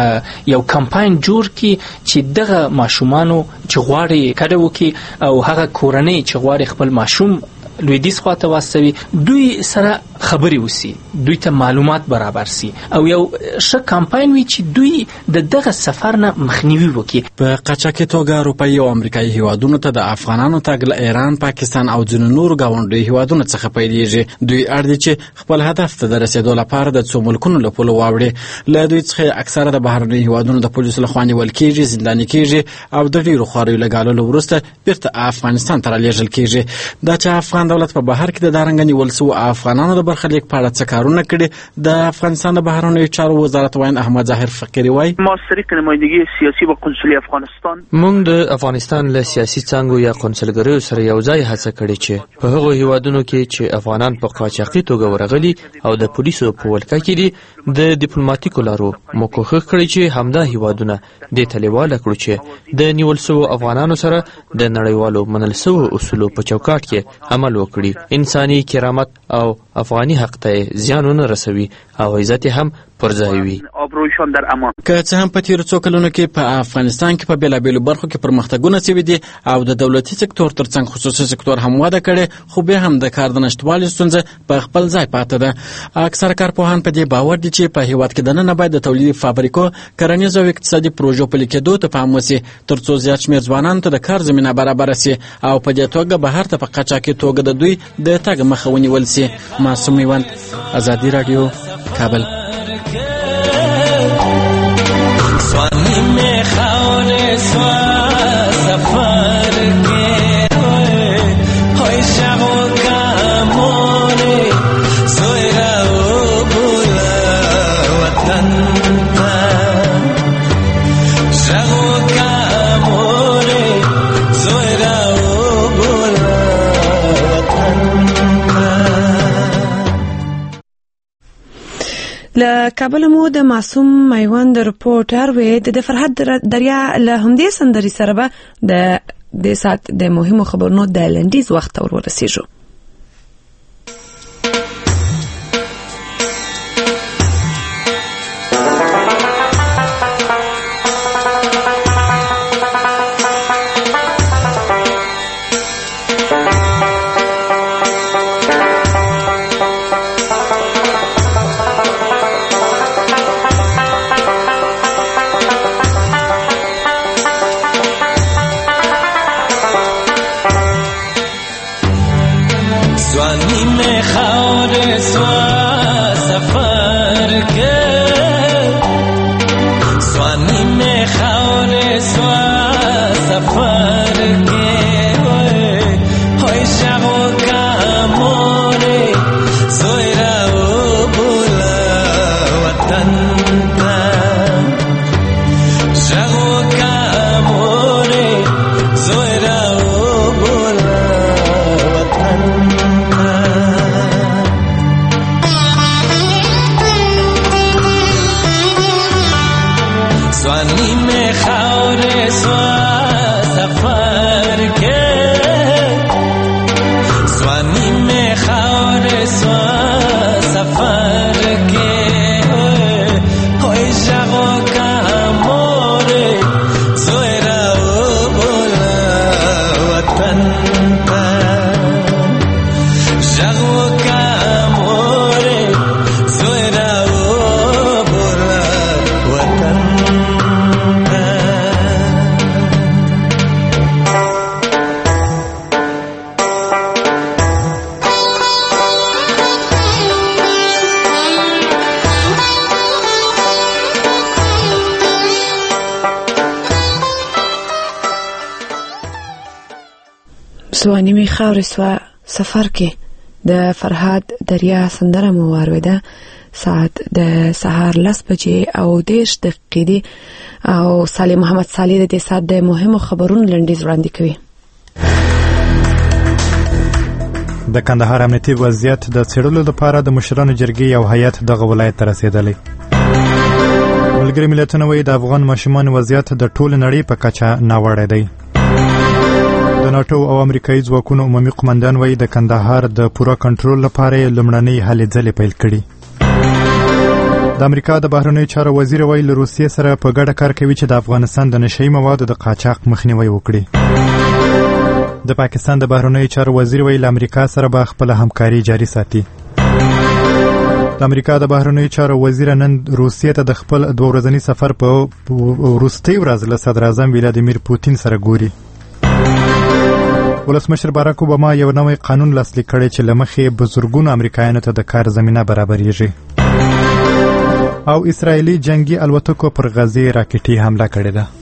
یو کمپاین جوړ کی چې دغه ماشومانو چې غواړي کډه وکي او هغه کورنۍ چې غواړي خپل ماشوم لویدیځ خواته واستوي دوی سره خبري وسی، دوی ته معلومات برابر سي او یو ښه کمپاین وي چې دوی د دغه سفر نه مخنیوي وکړي. په قاچاقي توګه اروپایي او امریکایي هیوادونو ته د افغانانو تګ له ایران، پاکستان او ځینو نورو ګاونډیو هیوادونو څخه پیلېږي. دوی اړ دي چې خپل هدف ته د رسېدو لپاره د څو ملکونو له پولو واوړي. له دوی څخه اکثره د بهرنیو هیوادونو د پولیسو لخوا نیول کېږي، زنداني کېږي او د ډېرو خواریو له ګاللو وروسته بیرته افغانستان ته رالېږل کېږي. دا چې افغان دولت په بهر کې د دارنګ نیول شوو افغانانو د برخلیک په اړه څه کارونه کړي، د افغانستان د بهرنیو چارو وزارت وایي احمد ظاهر فقیری وایي ما سره کې نمایندګي سیاسي او قونسلي افغانستان موږ د افغانستان له سیاسي څانګو یا قونسلګریو سره یو ځای هڅه کړې چې په هغو هیوادونو کې چې افغانان په قاچاقي توګه ورغلي او د پولیسو په ولکه کې دي د ډیپلوماټیکو لارو مو کوښښ کړی چې همدا هیوادونه د تلیواله کړو چې د نیول شوو افغانانو سره د نړیوالو منل شوو اصولو په چوکاټ کې عمل وکړي، انساني کرامت او افغاني حق ته زیان ونه رسوي او عزت هم پر ځای وي. که څه هم په تیرو څو کلونو کې په افغانستان کې په بیلابیلو برخو کې پرمختګونه شوي دي او د دولتي سکتور ترڅنګ خصوصي سکتور هم وده کړې، خو بیا هم د کار د نشتوالي ستونزه په خپل ځای پاتې ده. اکثره کارپوهان په دې باور دي چې په هیواد کې دننه باید د تولیدي فابریکو، کرنیزو او اقتصادي پروژو پلي کېدو ته پام وشي ترڅو زیات شمېر ځوانانو ته د کار زمینه برابره شي او په دې توګه بهر ته په قاچاقي توګه د دوی د تګ مخه ونیول شي. معصوم میوند، ازادي راډیو، کابل. سوانی میں خاورے سوا سفر کے ہوئی شغو کا مونے سوئی راو بولا وطن تا شغو کا مونے سوئی راو بولا وطن تا. له کابل مو د معصوم میوند رپورټر وې د فرحت دریا له همدې سندري سره به د د سات د مهمو خبرونو د لنډیز وخت اور ورسېږو. سوانی می خاورې سوه سفر کې د فرهاد دریا سندره مو واورېده. ساعت د سهار لس بجې او دېرش دقیقې دي او صالح محمد صالح د دې ساعت د مهمو خبرونو لنډیز وړاندې کوي. د کندهار امنیتي وضعیت د څېړلو لپاره د مشرانو جرګې یو هیئت دغه ولایت ته رسېدلی. ملګري ملتونه وایي د افغان ماشومانو وضعیت د ټول نړۍ په کچه ناوړی دی. د ناټو او امریکایي ځواکونو عمومي قمندان وایي د کندهار د پوره کنټرول لپاره یې لومړنۍ هلې ځلې پیل کړي. د امریکا د بهرنیو چارو وزیر وایي له روسیې سره په ګډه کار کوي چې د افغانستان د نشه یي موادو د قاچاق مخنیوی وکړي. د پاکستان د بهرنیو چارو وزیر وایي له امریکا سره به خپله همکاري جاري ساتي. د امریکا د بهرنیو چارو وزیر نن روسیې ته د خپل دوه ورځني سفر په وروستۍ ورځ له صدراعظم ولادیمیر پوتین سره ګوري. ولسمشر باراک اوباما یو نوی قانون لاسلیک کړی چې له مخې بزرګونو امریکایانو ته د کار زمینه برابریږي. او اسرائیلي جنگي الوتکو پر غزې راکټي حمله کړې ده.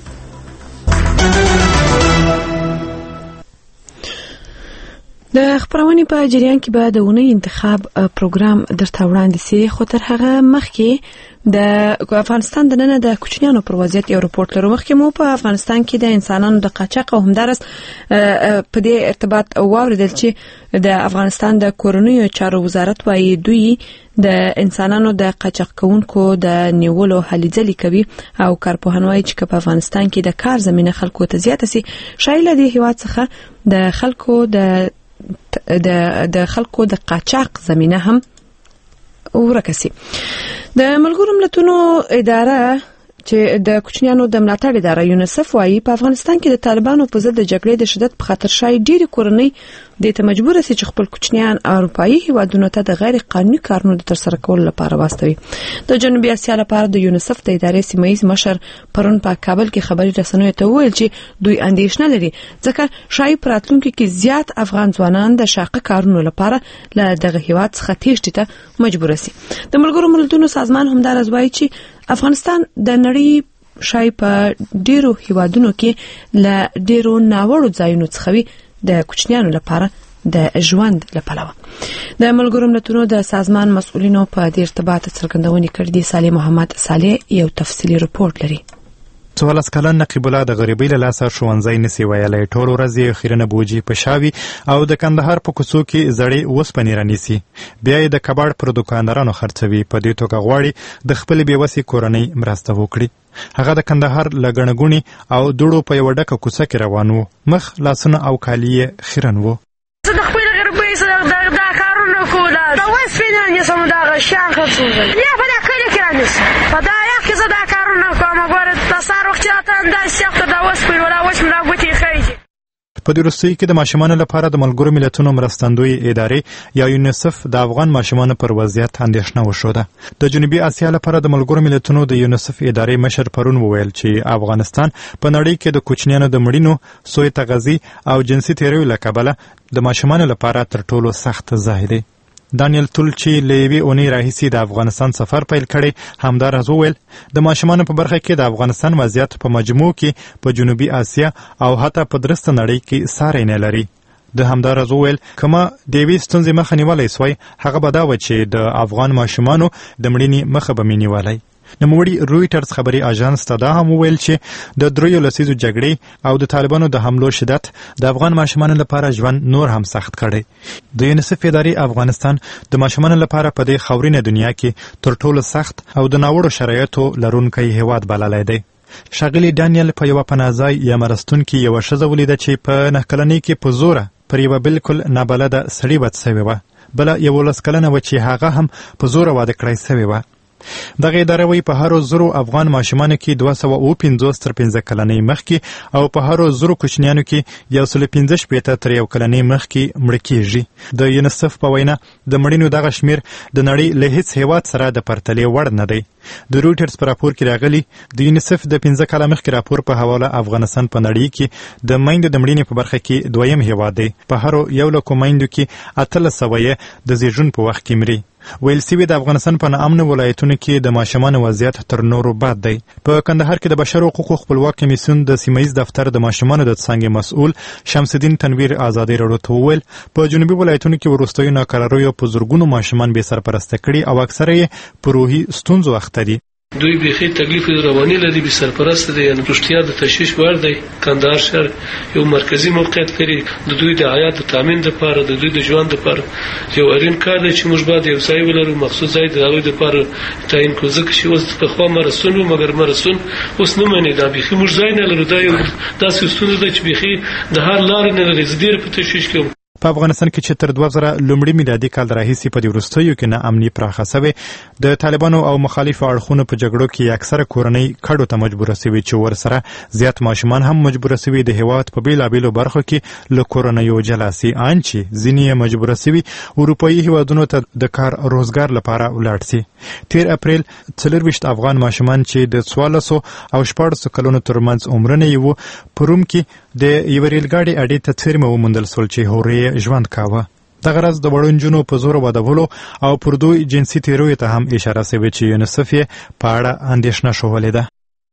د خبرونې په جریان کې به د اونۍ انتخاب پروګرام درته وړاندې سي، خو تر هغه مخکې د افغانستان د نن د کوچنیانو پر وضعیت یو رپورت لرو. مخکې مو په افغانستان کې د انسانانو د قاچاق او همدارس په دې ارتباط واوریدل چې د افغانستان د کورنیو چارو وزارت وايي دوی د انسانانو د قاچاق کوونکو د نیولو هلې ځلې کوي او کارپوهان وايي چې په افغانستان کې د کار زمینه خلکو ته زیاته سي، شایله د هیواد څخه د خلکو د د د خلکو د قاچاق زمینه هم ورکسي. د ملګرو ملتونو اداره چې د کوچنیانو د ملاتړ اداره یونیسف وايي په افغانستان کې د طالبانو په ضد د جګړې د شدت په خاطر شای ډېری کورنۍ د ته مجبور سي چې خپل کوچنیان اروپایي هیوادونو ته د غیر قانوني کارونو د ترسره کولو لپاره واستوي. د جنوبي اسیا لپاره د یونیسف د ادارې سیمایي مشر پرون په کابل کې خبري رسنیو ته وویل چې دوی اندېښنه لري ځکه شای پراتلونکو کې زیات افغان ځوانان د شاقه کارونو لپاره له دغه هیواد څخه تېښتې ته مجبور سي. د ملګرو ملتونو سازمان همدارس وايي چې افغانستان د نړۍ شای په ډیرو هیوادونو کې له ډیرو ناوړو ځایونو څخه د کوچنیانو لپاره د ژوند لپاره. د ملګرو ملتونو د سازمان مسؤلینو په دې ارتباط څرګندونې کړې دي. صالح محمد صالح یو تفصیلی رپورت لري. څوارلس کلن نقیب الله د غریبۍ له لاسه ښوونځی نسي ویلی، ټول ورځ یې خیرنه بوجي په شاوي او د کندهار په کوڅو کې زړې اوسپنې رانیسي، بیا یې د کباړ پر دوکاندارانو خرڅوي. په دې توګه غواړي د خپلې بېوسې کورنۍ مرسته وکړي. هغه د کندهار له ګڼه ګوڼې او دوړو په یوه ډکه کوڅه کې روان و، مخ لاسونه او کالي یې خیرن و. زه د خپلې غریبۍ سره دا کارونه کوم، د اوسپنې رانیسم، دغه شیان خرڅوم، یا په دا کلي کې رانیسم. په دا یخ کې زه دا کارونه کوم. ګوره د سهار وخت چې راته همداسې یخ ته دا اوسپنې ولا اوسپنې دا ګوتې خیږي. په دې وروستیو کې د ماشومانو لپاره د ملګرو ملتونو مرستندوی ادارې یا یونیسف د افغان ماشومانو پر وضعیت اندېښنه وښوده. د جنوبي اسیا لپاره د ملګرو ملتونو د یونیسف ادارې مشر پرون وویل چې افغانستان په نړۍ کې د کوچنیانو د مړینو، سوء تغذیې او جنسي تیریو له کبله د ماشومانو لپاره تر ټولو سخت ځای دی. دانیل تول چې له یوې اونۍ راهیسې د افغانستان سفر پیل کړی همداراز وویل د ماشومانو په برخه کې د افغانستان وضعیت په مجموع کې په جنوبي اسیا او حتی په درسته نړۍ کې ساری نه لري. د همداراز وویل که ما د یوې ستونزې مخه نیولی سوی هغه به دا و چې د افغان ماشومانو د مړینې مخه به مې نیولی. نوموړي رویټرز خبري اژانس ته دا هم وویل چې د دریو لسیزو جګړې او د طالبانو د حملو شدت د افغان ماشومانو لپاره ژوند نور هم سخت کړی. د یونیسف ادارې افغانستان د ماشومانو لپاره په دې خاورینه دنیا کې تر ټولو سخت او د ناوړو شرایطو لرونکی هیواد بللی دی. ښاغلي ډانیل په یوه پناهځای یا مرستون کې یوه ښځه ولیده چې په نهه کلنۍ کې په زوره پر یوه بالکل نابلده سړي بد سوې وه، بله یولس کلنه وه چې هغه هم په زوره واده کړی سوې وه. دغه اداره وایي په هرو زرو افغان ماشومانو کې دوه سوه اوه پنځوس تر پنځه کلنۍ مخکې او په هرو زرو کوچنیانو کې یو سل پنځه شپېته تر یو کلنۍ مخکې مړه کېږي. د یونیسف په وینا د مړینو دغه شمېر د نړۍ له هیڅ هیواد سره د پرتلې وړ نه دی. د رویټرز په راپور کې راغلي د یونیسف د پنځه کاله مخکې راپور په حواله افغانستان په نړۍ کې د میندو د مړینې په برخه کې دویم هیواد دی. په هرو یو لکو میندو کې اتلس سوه یې د زیږون په وخت کې مري. ویل سوي د افغانستان په ناامن ولایتونو کې د ماشومانو وضعیت تر نورو بد دی. په کندهار کې د بشر حقوقو خپلواک کمیسیون د سیمایي دفتر د ماشومانو د څنګه مسؤل شمس الدین تنویر آزادۍ راډیو ته وویل په جنوبي ولایتونو کې وروستیو ناکراریو په زرګونو ماشومان بې سرپرسته کړي او اکثره یې په روحي ستونزو اخته دي. دوی بيخي تکلیف رواني لري، به سرپرست دي، یعنی رښتیا د تشویش وړ دی. کندهار شهر یو مرکزی موقعیت لري، د دوی د حیات تامین لپاره، د دوی د ژوند لپاره یو اړین کار دی چې موږ باید یو ځای ولرو، مخصوص ځای د هغوی لپاره تعیین کړو. ځکه چې اوس په خوا مرسون وو، مګر مرسون اوس نه مني. دا بيخي موږ ځای نه لرو. دا یو داسې ستونزه ده چې بيخي د هر لارې نه لري. زه ډېر په تشویش کې په افغانستان کې چې تر دوه زره لومړي میلادي کال راهیسې په دې وروستیو کې ناامني پراخه شوې، د طالبانو او مخالفو اړخونو په جګړو کې اکثره کورنۍ کډو ته مجبوره شوې چې ورسره زیات ماشومان هم مجبوره شوي د هېواد په بېلابېلو برخو کې له کورنیو جلا سي، ان چې ځینې یې مجبوره شوي اروپایي هېوادونو ته د کار روزګار لپاره ولاړ سي. تیر اپریل څلرویشت افغان ماشومان چې د څوارلسو او شپاړسو کلونو ترمنځ عمرونه یې وو په روم کې د یوې ریلګاډي اډې ته څیرمه وموندل شول چې هورې ژوند کاوه. دغه راز د وړو نجونو په زور ودولو او پر دوی جنسي تیرویو ته هم اشاره شوې چې یونیسف یې په اړه اندېښنه ښودلې ده.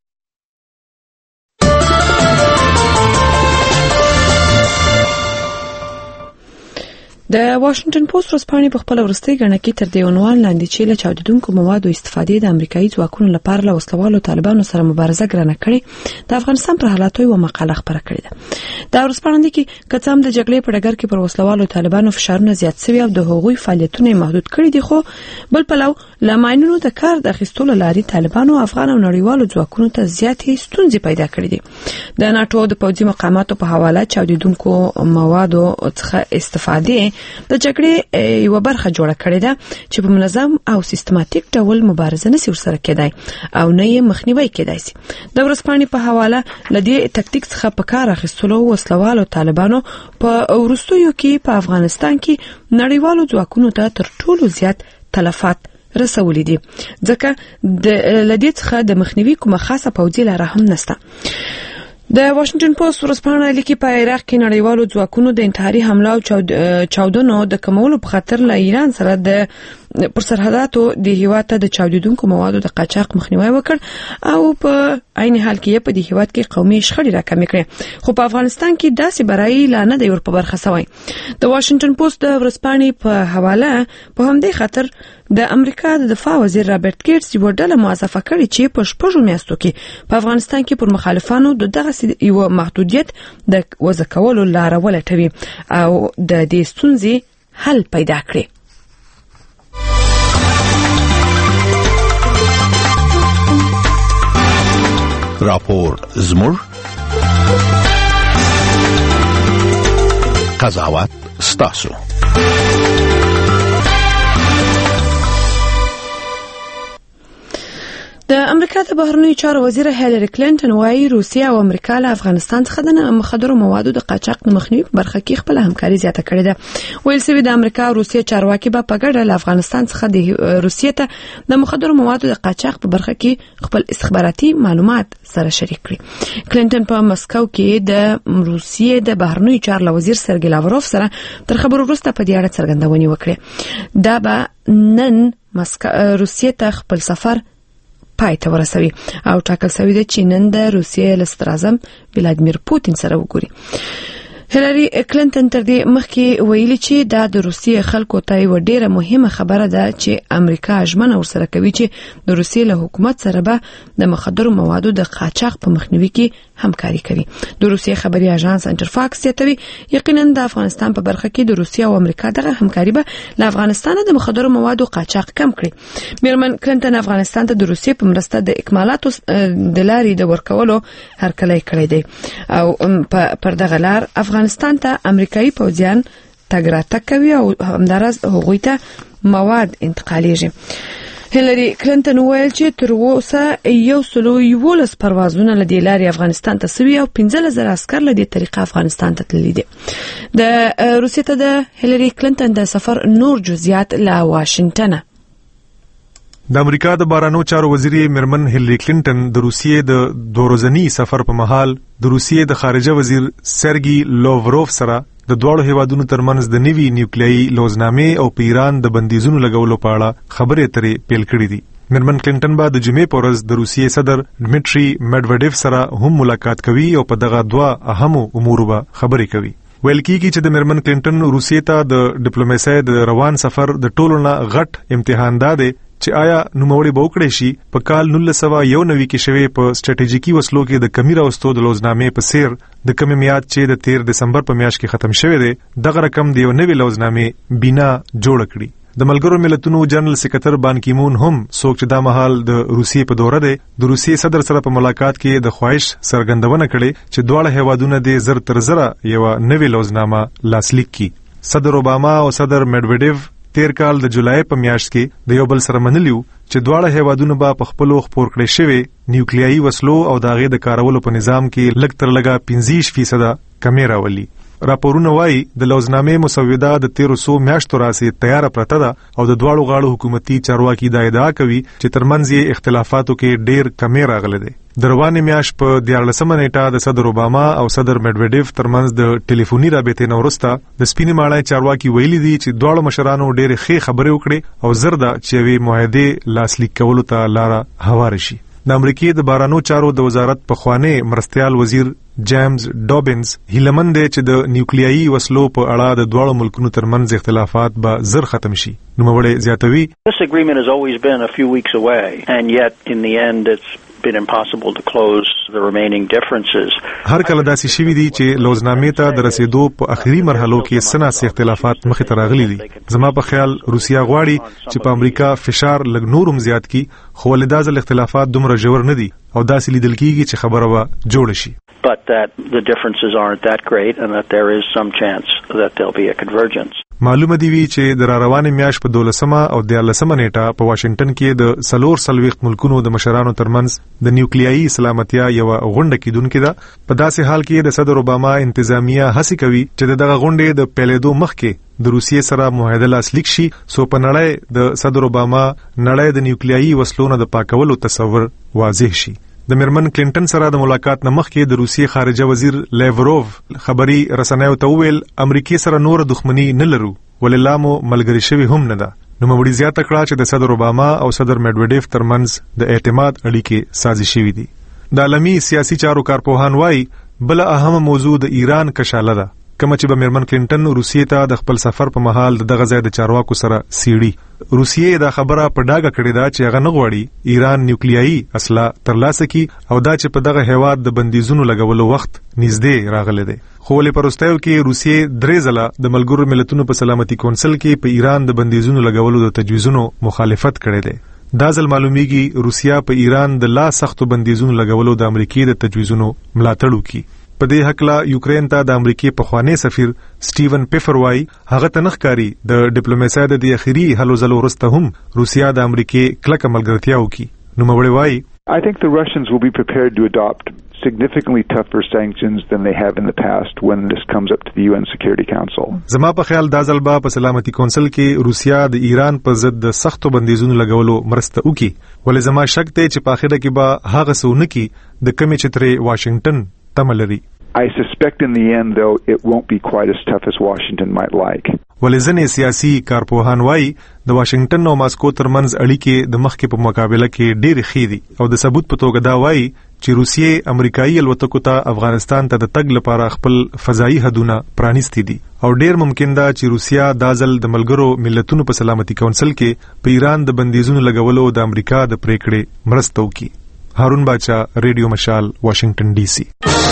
د واشنگټن پوسټ ورځپاڼې په خپل ورستۍ غڼه کې تر دې عنوان لاندې چې له چاودیدونکو موادو استفادې د امریکایي ځواکونو لپاره له وسلوالو طالبانو سره مبارزه ګرانه کړې د افغانستان پر حالاتو یو مقاله خپره کړې ده. دا ورځپاڼه کې که څه هم د جګړې په ډګر کې پر وسلوالو طالبانو فشارونه زیات شوي او د هغوی فعالیتونه محدود کړي دي، خو بل پلو له ماینونو د کار د اخیستلو لارې طالبانو افغان او نړیوالو ځواکونو ته زیاتې ستونزې پیدا کړې دي. د ناتو د پوځي مقاماتو په حواله چاودیدونکو موادو څخه استفادې د جګړې یو برخه جوړه کړې ده چې په منظم او سیستماتیک ډول مبارزه نشي ورسره کېدای او نه یې مخنیوي کېدای شي. د ورځپاڼې په حواله لدې تکتیک څخه په کار اخیستلو وسلوالو طالبانو په وروستیو کې په افغانستان کې نړیوالو ځواکونو ته تر ټولو زیات تلفات رسولې دي، ځکه د لدې څخه د مخنیوي کومه خاصه پوځي لاره هم نشته. د واشنگټن پوسټ ورځپاڼه لیکي په عراق کې نړیوالو ځواکونو د انتحاري حمله او چاودنو د کمولو په خاطر له ایران سره د پر سرحداتو د هیواد ته د چاودیدونکو موادو د قاچاق مخنیوي وکړ او په عین حال کې په دې هیواد کې قومي شخړې راکمې کړې، خو په افغانستان کې داسې برای لا نه دی ور په برخه شوی. د واشنگټن پوسټ د ورځپاڼې په حواله په همدې خاطر د امریکا د دفاع وزیر رابرټ ګیټس یو ډله موظفه کړې چې په شپږو میاشتو کې په افغانستان کې پر مخالفانو د دغه یو محدودیت د وضع کولو لاره ولټوي او د دې ستونزې حل پیدا کړي. راپور زموږ قضاوت ستاسو. د امریکا د بهرنیو چارو وزیر هیلری کلینټن وايي روسیه او امریکا له افغانستان څخه د مخدرو موادو د قاچاق د مخنیوي په برخه کې خپل همکاري زیاته کړې ده. ویل شوی د امریکا او روسیه چارواکي به په ګډه له افغانستان څخه د روسیې ته د مخدرو موادو د قاچاق په برخه کې خپل استخباراتي معلومات سره شریک کړي. کلینټن په مسکو کې د روسیې د بهرنیو چارو وزیر سرګی لاوروف سره تر خبرو وروسته په دې اړه څرګندونې وکړه. دا به نن مسکو روسیې ته خپل سفر پای ته ورسوي او ټاکل شوی دی چې نن د روسیې له صدر اعظم ولادیمیر پوتین سره وګوري. هیلری کلینټن تر دې مخکې ویلي چې دا د روسیې خلکو ته یو ډیره مهمه خبره ده چې امریکا ژمنه ورسره کوي چې د روسیې له حکومت سره به د مخدرو موادو د قاچاق په مخنیوي کې همکاري کوي. د روسیې خبري اژانس انټرفاکس زیاتوي یقینا د افغانستان په برخه کې د روسیې او امریکا دغه همکاري به له افغانستان د مخدرو موادو قاچاق کم کړي. میرمن کلینټن افغانستان ته د روسیې په مرسته د اکمالاتو د لارې د ورکولو هرکلی کړی دی او پر دغه لار افغانستان ته امریکایي پوځیان تګ راتګ کوي او همداراز هغوی ته مواد انتقالیږي. هیلری کلینټن ویل چې تر اوسه یو سلو یولس پروازونه له دې لارې افغانستان ته سوي او پنځه زره عسکر له دې طریقه افغانستان ته تللي دي. د روسیې ته د هیلری کلینټن د سفر نور جزئیات له واشنگټن. د امریکا د بهرنیو چارو وزیر میرمن هیلری کلینټن د روسیې د دوه ورځني سفر په مهال د روسیې د خارجه وزیر سرګی لاوروف سره د دوه هیوادونو ترمنځ د نوي نیوکلیایي لوزنامې او په ایران د بندیزونو لګولو په اړه خبرې اترې پیل کړې دي. میرمن کلینټن به د جمعې په ورځ د روسیې صدر ډمیټري میډویډیف سره هم ملاقات کوي او په دغه دوه اهمو امورو به خبرې کوي. ویل کېږي چې د میرمن کلینټن روسیې ته د ډیپلوماسۍ د روان سفر د ټولو نه غټ امتحان دا دی چې آیا نوموړی به وکړی شي په کال نولس سوه یو نوي کې شوی په سټریټیژیکي وسلو کې د کمی راوستو د لوزنامې په څیر د کمی میاد چې د تیر دسمبر په میاشت کې ختم شوی دی دغه رقم د یو نوي لوزنامې بنا جوړ کړي. د ملګرو ملتونو جنرال سکرټر بان کی مون هم څوک چې دا مهال د روسیې په دوره دی د روسیې صدر سره په ملاقات کې د خواهش څرګندونه کړې چې دواړه هیوادونه د زر تر زره یو نوې لوزنامه لاسلیک کړي. صدر اوباما او صدر میډویډیف تیر کال د جولای په میاشت کې د یو بل سره منلیو چې دواړه هیوادونه به په خپلو خپور کړې شوی نیوکلیایي وسلو او د هغې د کارولو په نظام کې لږ تر لږه پنځه فیصده کمې راولي. راپورونه وایي د لوزنامې مسوده د تیرو څو میاشتو راهیسې تیاره پرته ده او د دواړو غاړو حکومتي چارواکي دا ادعا کوي چې ترمنځ یې اختلافاتو کې ډېر کمې راغلی دی. د روانې میاشت په دیارلسمه نیټه د صدر اوباما او صدر میډویډیف ترمنځ د ټلیفوني رابطې نه وروسته د سپینې ماڼۍ چارواکي ویلي دي چې دواړو مشرانو ډېرې ښې خبرې وکړې او زر ده چې یوې معاهدې لاسلیک کولو ته لاره هواره شي. د امریکې د بهرنیو چارو د وزارت پخوانی مرستیال وزیر جیمز ډوبنز هیلمن دی چې د نیوکلیایي وسلو په اړه د دواړو ملکونو ترمنځ اختلافات به زر ختم شي. نوموړی زیاتوي This agreement has always been a few weeks away and yet in the end it's been impossible to close the remaining differences. هر کله داسې شوي دي چې لوزنامې ته د رسیدو په اخري مرحلو کې سناسي اختلافات مخې ته راغلي دي. زما په خیال روسیا غواړي چې په امریکا فشار لږ نورم زیات کړي خو ولې دا ځل اختلافات دومره ژور نه دي او داسې لیدل کېږي چې خبره به جوړه شي. But that the differences aren't that great and that there is some chance that there'll be a convergence. معلومه دی وی چې د راروانې میاشت په دولسمه او دیارلسمه نیټه په واشنگټن کې د سلور سلويخت ملکونو د مشرانو ترمنځ د نیوکلیایي سلامتیا یو غونډه کیدونکې ده. په داسې حال کې د صدر اوباما انتظامیه هڅه کوي چې دغه غونډه د پیلېدو مخکې د روسیې سره معاهده لاسلیک شي سو په نړۍ د صدر اوباما نړۍ د نیوکلیایي وسلو نه د پاکولو تصور واضح شي. د میرمن کلینټن سره د ملاقات نه مخکې د روسیې خارجه وزیر لیوروف خبري رسنیو ته وویل امریکای سره نور دښمنی نه لرو ولې لا مو ملګری شوی هم نه ده. نوموړي زیاته کړه چې د صدر اوباما او صدر میډویډیف ترمنځ د اعتماد اړیکې سازي شوي دي. د عالمي سیاسي چارو کارپوهان وایي بل اهم موضوع د ایران کشاله ده کوم چې به میرمن کلینټن روسیې ته د خپل سفر په مهال دغه ځای د چارواکو سره سیړي. روسیې دا خبره په ډاګه کړې ده چې هغه نه غواړي ایران نیوکلیایي اسلحه ترلاسه کړي او دا چې په دغه هیواد د بندیزونو لګولو وخت نږدې راغلی دی. خو ولې په وروستیو کې روسیې درې ځله د ملګرو ملتونو په سلامتي کونسل کې په ایران د بندیزونو لګولو د تجویزونو مخالفت کړی دی. دا ځل معلومیږي روسیا په ایران د لا سختو بندیزونو لګولو د امریکای د تجویزونو ملاتړ وکړي. په دې حق لا یوکرين ته د امریکای پخوانی سفیر سټیون پیفر وای هغه تنخکاری د ډیپلوماسۍ د اخیری هلو ځلو وروسته هم روسیا د امریکای کلک ملګرتیا وکړي. نو مړی وای I think the Russians will be prepared to adopt significantly tougher sanctions than they have in the past when this comes up to the U N Security Council. زما په خیال دا ځل به په سلامتي کونسل کې روسیا د ایران په ضد د سختو بندیزونو لګولو مرسته وکړي. ولې زما شک دی چې په اخر کې به هغه څه ونکړي د کمی چې ترې واشنگټن تمه لري. I suspect in the end though it won't be quite as tough as Washington might like. ولې ځینې سیاسي کارپوهان وایي د واشنگټن او ماسکو ترمنځ اړیکې د مخکې په مقابله کې ډېرې ښې دي او د ثبوت په توګه دا وایي چې روسیې امریکایي الوتکو ته افغانستان ته د تګ لپاره خپل فضایي حدونه پرانیستي دي او ډېر ممکن ده چې روسیا دا ځل د ملګرو ملتونو په سلامتي کونسل کې په ایران د بندیزونو لګولو د امریکا د پریکړې مرسته وکړي. هارون باچا، ریډیو مشال، واشنگټن ډي سي.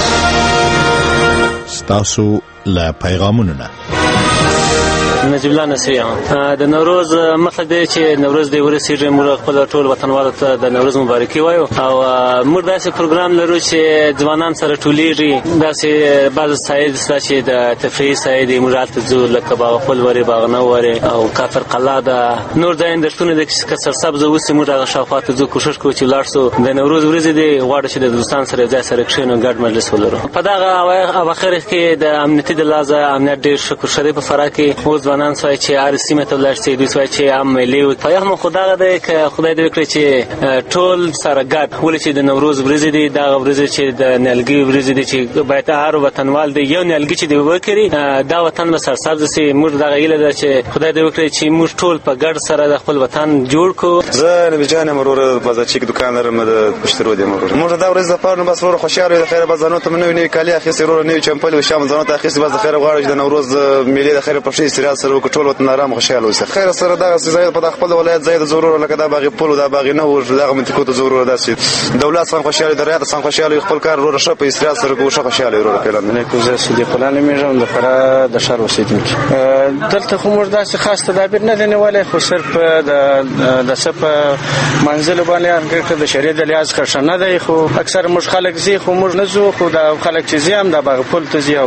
ستاسو لا پیغامونه نجیب الله نصری د نوروز مخه دی چې نوروز دی ورسېږي موږ خپل ټول وطنوالو ته د نوروز مبارکي وایو او موږ داسې پروګرام لرو چې ځوانان سره ټولېږي داسې بعض ساید چې د تفریح ساید موږ هلته ځو لکه باغپل ورې باغنه او کافر قلعه ده نور ځایونه درشتونه دي که سرسبزه اوسي موږ هغه شاوخوا ته ځو کوښښ کوو چې ولاړ سو د نوروز ورځې دی غواړو چې د دوستان سره یو ځای سره کښېنو ګډ مجلس ولرو. په دغه اواخر کې د امنیتي د لحاظه امنیت ډېر شکر شه دی په فراه کې اوس ځوانان سوای چې هر سیمه ته ولاړ شي دوی سوای چې عام ملي او پیغام خدای دې ک خدای دې وکړي چې ټول سره ګډ ولې چې د نوروز ورځ دي دا ورځ چې د نیالګي ورځ دي چې باید هر وطنوال دی یو نیالګي چې دی وکړي دا وطن به سرسبز سي موږ دغه ایله ده چې خدای دې وکړي چې موږ ټول په ګډ سره د خپل وطن جوړ کو. زه نبی جان مرور بازار چې دکان لرم د پښترو دی مرور موږ دا ورځ په نو بس ورو خوشاله د خیره بازانو ته نو نه کالي اخیستې ورو نه چمپل او شام ځانو ته اخیستې بس د خیره غواړي د نوروز ملي د خیره په شي سریال سره ټول وطن آرام خوشاله اوسه. خیر سره دا زید په خپل ولایت زید ضرور لکه دا باغی پول دا باغی نه ور دا منطقه ته ضرور ده چې دولت څنګه خوشاله دریا ته څنګه خوشاله خپل کار ورو شپ استراحت سره کو شپ خوشاله ورو کړل. نه کوزه سیدی قلانه میږم د فرا د شهر اوسیدونکو دلته خو موږ داسې خاص تدابیر نه دی نیولای خو صرف د د سپ منزل باندې انګړ د شریعت د لیاز کړه نه دی خو اکثر موږ خلک زی خو موږ نه زو خو د خلک چې زی هم د باغ پول ته زی.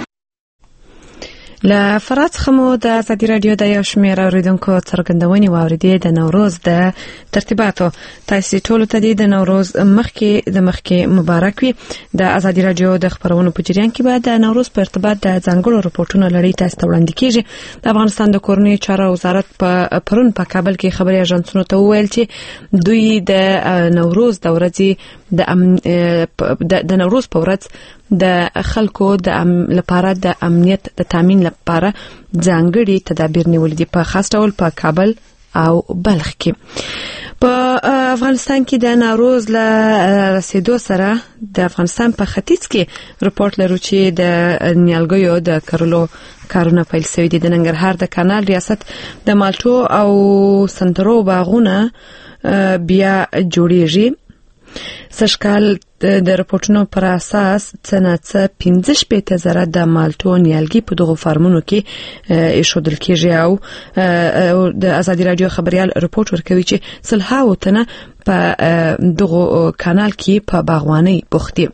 له فرات خمو د ازادي رادیو د یو شمېر اوریدونکو څرګندونې واوریدې د نوروز د ترتیباتو. تاسو ټول ته د نوروز مخکې د مخکې مبارک وي. د ازادي رادیو د خبرونو په جریان کې به د نوروز په ارتباط د ځانګړو رپورټونو لړۍ تاسو ته وړاندې کیږي. د افغانستان د کورنۍ چارو وزارت په پرون په کابل کې خبري اژانسونو ته وویل چې دوی د نوروز د ورځې د د نوروز په ورځ د خلکو د لپاره د امنیت د تامین لپاره ځانګړي تدابیر نیول دي په خاص ډول په کابل او بلخ کې. په افغانستان کې د نوروز له رسیدو سره د افغانستان په ختیځ کې رپورت لرو چې د نیالګیو د کرلو کارونه پیل شوي دي. د ننګرهار د کانال ریاست د مالټو او سنترو باغونه بیا جوړیږي. سشکال د رپورټونو پر اساس څنګه پنځه شپږ زره د مالټو نیالګي په دغه فارمونو کې ایښودل کېږي او د ازادي رادیو خبريال رپورټ ورکوي چې سلها وتنه په دغه کانال کې په باغواني بوختي.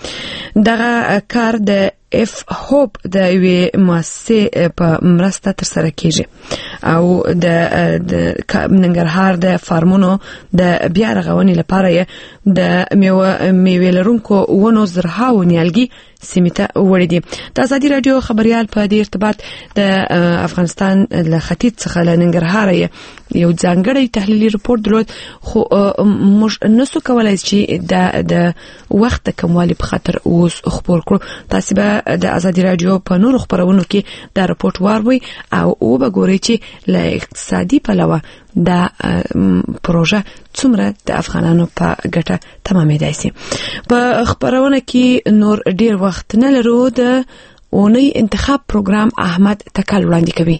دغه کار د اف هوب د وی مؤسسه په مرسته تر سره کیږي او د ننګرهار د فارمونو د بیا رغونې لپاره د میوه لرونکو ونو زرهاو نیالګي سیمته وړي دي. د ازادي رادیو خبريال په دې ارتباط د افغانستان له ختیځ څخه له ننګرهار یو ځانګړی تحلیلي رپورت درلود خو موږ نسو کولای چې د د وخت کموالي په خاطر اوس خبر کړو. تاسو به د ازادي رادیو په نورو خبرونو کې دا رپورت واروي او او به ګورئ چې له اقتصادي پلوه دا پروژه څومره د افغانانو په ګټه تمامېدای شي. په خبرونه کې نور ډیر وخت نه لرو. د اونۍ انتخاب پروګرام احمد تکل وړاندې کوي.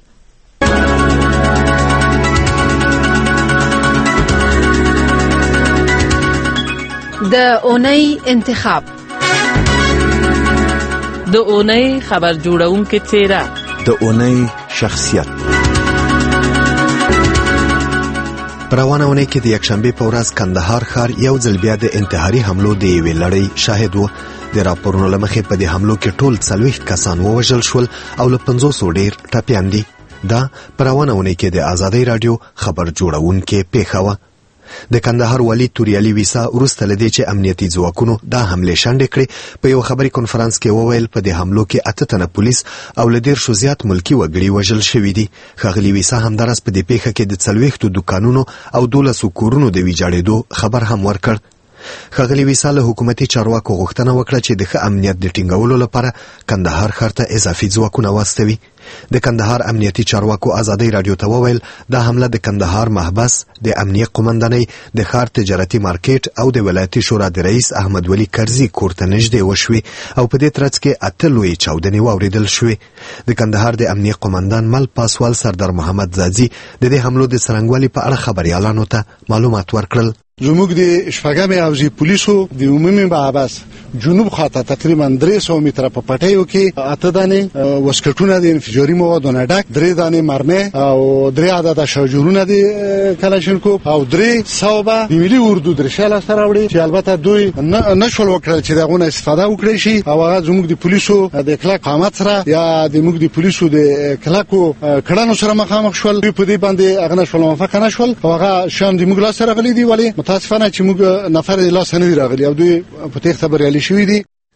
د اونۍ انتخاب د اونۍ خبر جوړونکو څیره د اونۍ شخصیت. پروانهونه کې د یکشنبه په ورځ کندهار ښار یو ځل بیا د انتحاري حملو د یوې لړۍ شاهد و. د راپورونو لمخې په دې حملو کې ټول څلوېښت کسان ووژل شول او له پنځوسو ډیر ټپیان دي. دا پروانهونه کې د ازادي رادیو خبر جوړونکو پیښه وه. د کندهار والی توریالي ویسا ورسته لدی چې امنیتي ځواکونو دا حمله شنډ کړې. په یو خبري کانفرنس کې وویل په دې حملو کې اته تنه پولیس او لدیر شو زیات ملکی وګړي وژل شوي دي. خغلی ویسا هم درس په دې پیښه کې د څلوېښتو دکانونو او دولسو کورونو د ویجاړېدو خبر هم ورکړ. خغلی ویسا له حکومتي چارواکو غوښتنه وکړه چې د ښه امنیت د ټینګولو لپاره کندهار ښار ته اضافي ځواکونه واستوي. د کندهار امنیتي چارواکو ازادي رادیو ته وویل دا حمله د کندهار محبس د امنیت قومندانۍ د ښار تجارتي مارکیټ او د ولایتي شورا د رئیس احمد ولی کرزي کور ته نږدې وشوي او په دې ترڅ کې اته لوی چاودنې واوریدل شوې. د کندهار د امنیت قومندان مل پاسوال سردار محمد زادزي د دې حملو د څرنګوالي په اړه خبريالانو ته معلومات ورکړل. زموږ د شپږم اوزي پولیسو د عمومي محبس جنوب خاطر تقریبا درې سوه متره په پټیو کې اته دانې وسکټونه د انفجاري موادو نه ډک، درې دانې مرمۍ او درې عدد شاجورونه د کلاشینکوف او درې صوبه د ملي اردو درشل سره وړي چې البته دوی نشول وکړل چې دغه استفاده وکړي شي او هغه زموږ د پولیسو د کلک قامت سره یا د موږ د پولیسو د کلکو کړهنو سره مخامخ شول. په دې باندې هغه نشول موافقه نشول او هغه شان د موږ سره غلي دي، ولی متاسفانه چې موږ نفر لاس نه دی راغلی او دوی په تخته بریالي شوي دي.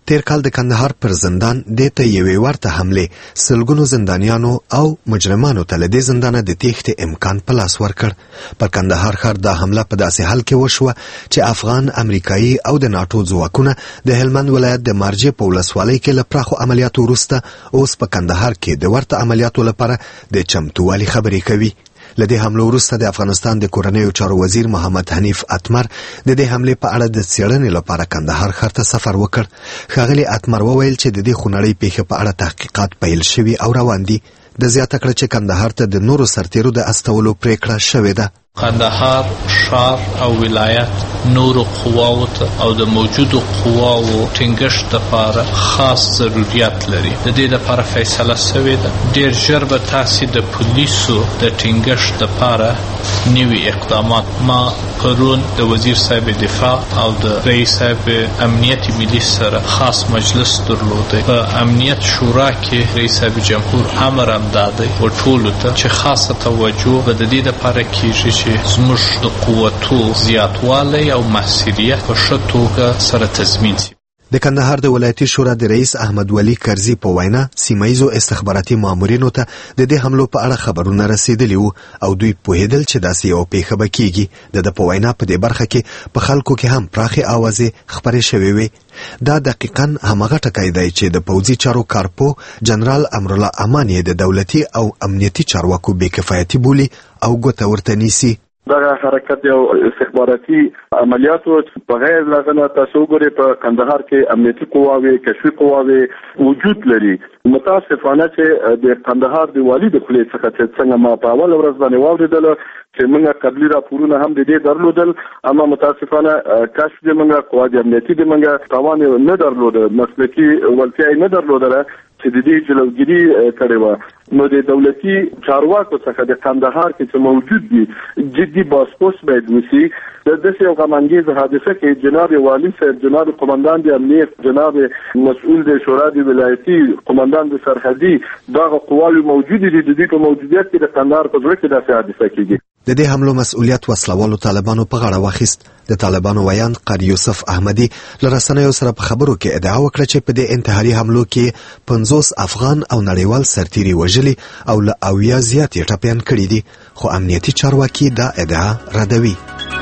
تیر کال د کندهار پر زندان د ته یوې ورته حمله سلګونو زندانیانو او مجرمانو ته له دې زندانه د تېښتې امکان په لاس ورکړ. پر کندهار ښار دا حمله په داسې حال کې وشوه چې افغان، امریکایي او د ناټو ځواکونه د هلمند ولایت د مارجې په ولسوالۍ کې له پراخو عملیاتو وروسته اوس په کندهار کې د ورته عملیاتو لپاره د چمتووالي خبرې کوي. له دې حملو وروسته د افغانستان د کورنیو چارو وزیر محمد حنیف اتمر د دې حملې په اړه د څېړنې لپاره کندهار ښار ته سفر وکړ. ښاغلي اتمر وویل چې د دې خونړۍ پیښې په اړه تحقیقات پیل شوي او روان دي. د زیاته کړه چې کندهار ته د نورو سرتیرو د استولو پریکړه شوې ده. قندهار ښار او ولایت نورو قواو ته او د موجودو قواو ټینګښت لپاره خاص ضرورت لري. د دې لپاره فیصله شوې ده ډېر ژر به تاسې د پولیسو د ټینګښت لپاره نوي اقدامات. ما پرون د وزیر صاحب دفاع او د رئیس صاحب امنیت ملي سره خاص مجلس درلودی. په امنیت شورا کې رئیس صاحب جمهور امر هم دادی و ټولو ته چې خاصه توجه به د دې لپاره کیږي چې زموږ د قوتو زیاتوالی او محصولیت په ښه توګه سره تضمین شي. د کندهار د ولایتي شورا د رئیس احمد ولی کرزي په وینا سیمایزو استخباراتي مامورینو ته د دې حملو په اړه خبرونه رسیدلي وو او دوی پوهېدل چې داسې یو پیښه به کیږي. د ده په وینا په دې برخه کې په خلکو کې هم پراخې اوازې خپرې شوې وې. دا دقیقاً همغه ټکی دی چې د پوځي چارو کارپو جنرال امرالله امان یې د دولتي او امنیتي چارواکو بې کفایتي بولي او ګوته ورته نیسي. دغه حرکت یو استخباراتي عملیاتو بغیر لغنه تاسو ګورئ په کندهار کې امنیتي قواوې کشفي قواوې وجود لري. متاسفانه چې د کندهار د والي د خولې څخه چې څنګه ما په اول ورځ باندې واورېدل چې موږ قبلي راپورونه هم د دې درلودل، اما متاسفانه کشف د موږ قوا د امنیتي د موږ توان نه درلود، مسلکي ولتیا نه درلودله چې د دې جلوګیري کړې وه. نو د دولتي چارواکو څخه د کندهار کې چې موجود دي جدي بازپرس باید وشي. د داسې یو غمانګیز حادثه کې جناب والي صاحب، جناب قماندان د امنیت، جناب مسؤول د شورا د ولایتي، قماندان د سرحدي دغه قواوې موجود دي. د دې په موجودیت کې د کندهار په زړه کې داسې حادثه کېږي. د دې حملو مسؤلیت وسلوالو طالبانو په غاړه واخیست. د طالبانو ویان قاری یوسف احمدي له رسنیو سره په خبرو کې ادعا وکړه چې په دې انتحاري حملو کې پنځوس افغان او نړیوال سرتیري وژلي او له اویا زیات یې ټپیان کړي دي، خو امنیتي چارواکي دا ادعا ردوي.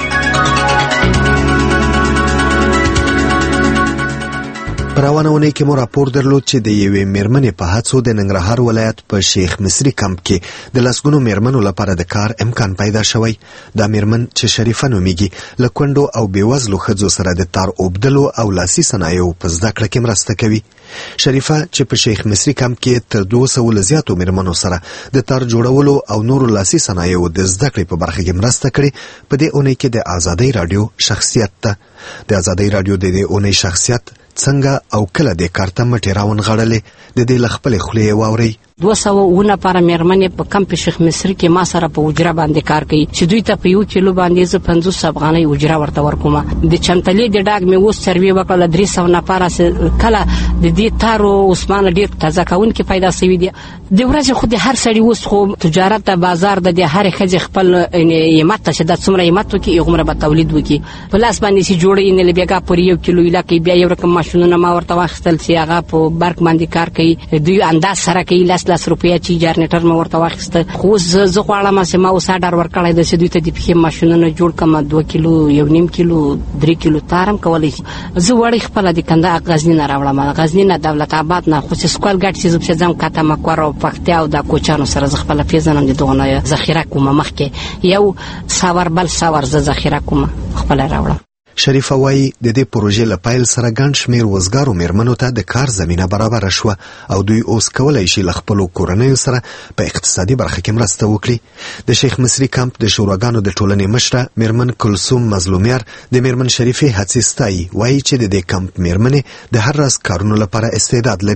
په روانه اونۍ کې مو راپور درلود چې د یوې میرمنې په هڅو د ننګرهار ولایت په شیخ مصري کمپ کې د لسګونو میرمنو لپاره د کار امکان پیدا شوی. دا میرمن چې شریفه نومیږي له کونډو او بېوزلو ښځو سره د تار اوبدلو او لاسي صنایعو په زده کړه کې مرسته کوي. شریفه چې په شیخ مصري کمپ کې تر دوه سوو له زیاتو میرمنو سره د تار جوړولو او نورو لاسي صنایعو د زده کړې په برخه کې مرسته کړې، په دې اونۍ کې د ازادۍ راډیو شخصیت ته. د ازادۍ راډیو د دې اونۍ شخصیت څنګه او کله د کار ته مټې راونغاړلې، د دې له خپلې خولې واورئ. دوه سوه اووه نفره میرمنې په کمپ شیخ مصري کې ما سره په اجره باندې کار کوي چې دوی ته په یو کیلو باندې زه پنځوس افغانۍ اجره ورته ورکوم. د چنتلې د ډاګ مې اوس سروې وکړله، درې سوه نفره کله د دې تارو عثمانه ډېر تازه کوونکي پیدا سوي دي. د ورځې خو د هر سړي اوس خو تجارت د بازار د د هرې ښځې خپل همت ته چې دا څومره همت وکړي هغومره به تولید وکړي. په لاس باندې چې جوړوي نه له بېګا پورې یو کیلو ایله کوي. بیا یو رقم ماشینونه ما ورته واخیستل چې هغه په برق باندې کار کوي، دوی انداز سره کوي، لس لس روپیه چې جنریټر مې ورته واخیسته. خو اوس زه غواړم چې ما اوس اډر ورکړی دی چې دوی ته د پښې ماشینونه جوړ کړم، دوه کیلو یو نیم کیلو درې کیلو تار هم کولی شي. زه وړی خپله د کندهار غزني نه راوړم، غزني نه دولت آباد نه، خو چې سکول ګټ چې زه پسې ځم کته مکور او پکتیا او د کوچانو سره زه خپله پېژنم، د دغو نه ذخیره کوم. مخکې یو ساور بل ساور زه ذخیره کوم خپله راوړم. شریفه وایي د دې پروژې له پیل سره ګڼ شمېر وزګارو میرمنو ته د کار زمینه برابره شوه او دوی اوس کولی شي له خپلو کورنیو سره په اقتصادي برخه کې مرسته وکړي. د شیخ مصري کمپ د شوراګانو د ټولنې مشره میرمن کلثوم مظلومیار د میرمن شریفې هڅې ستایي. وایي چې د دې کمپ میرمنې د هر راز کارونو لپاره استعداد لري.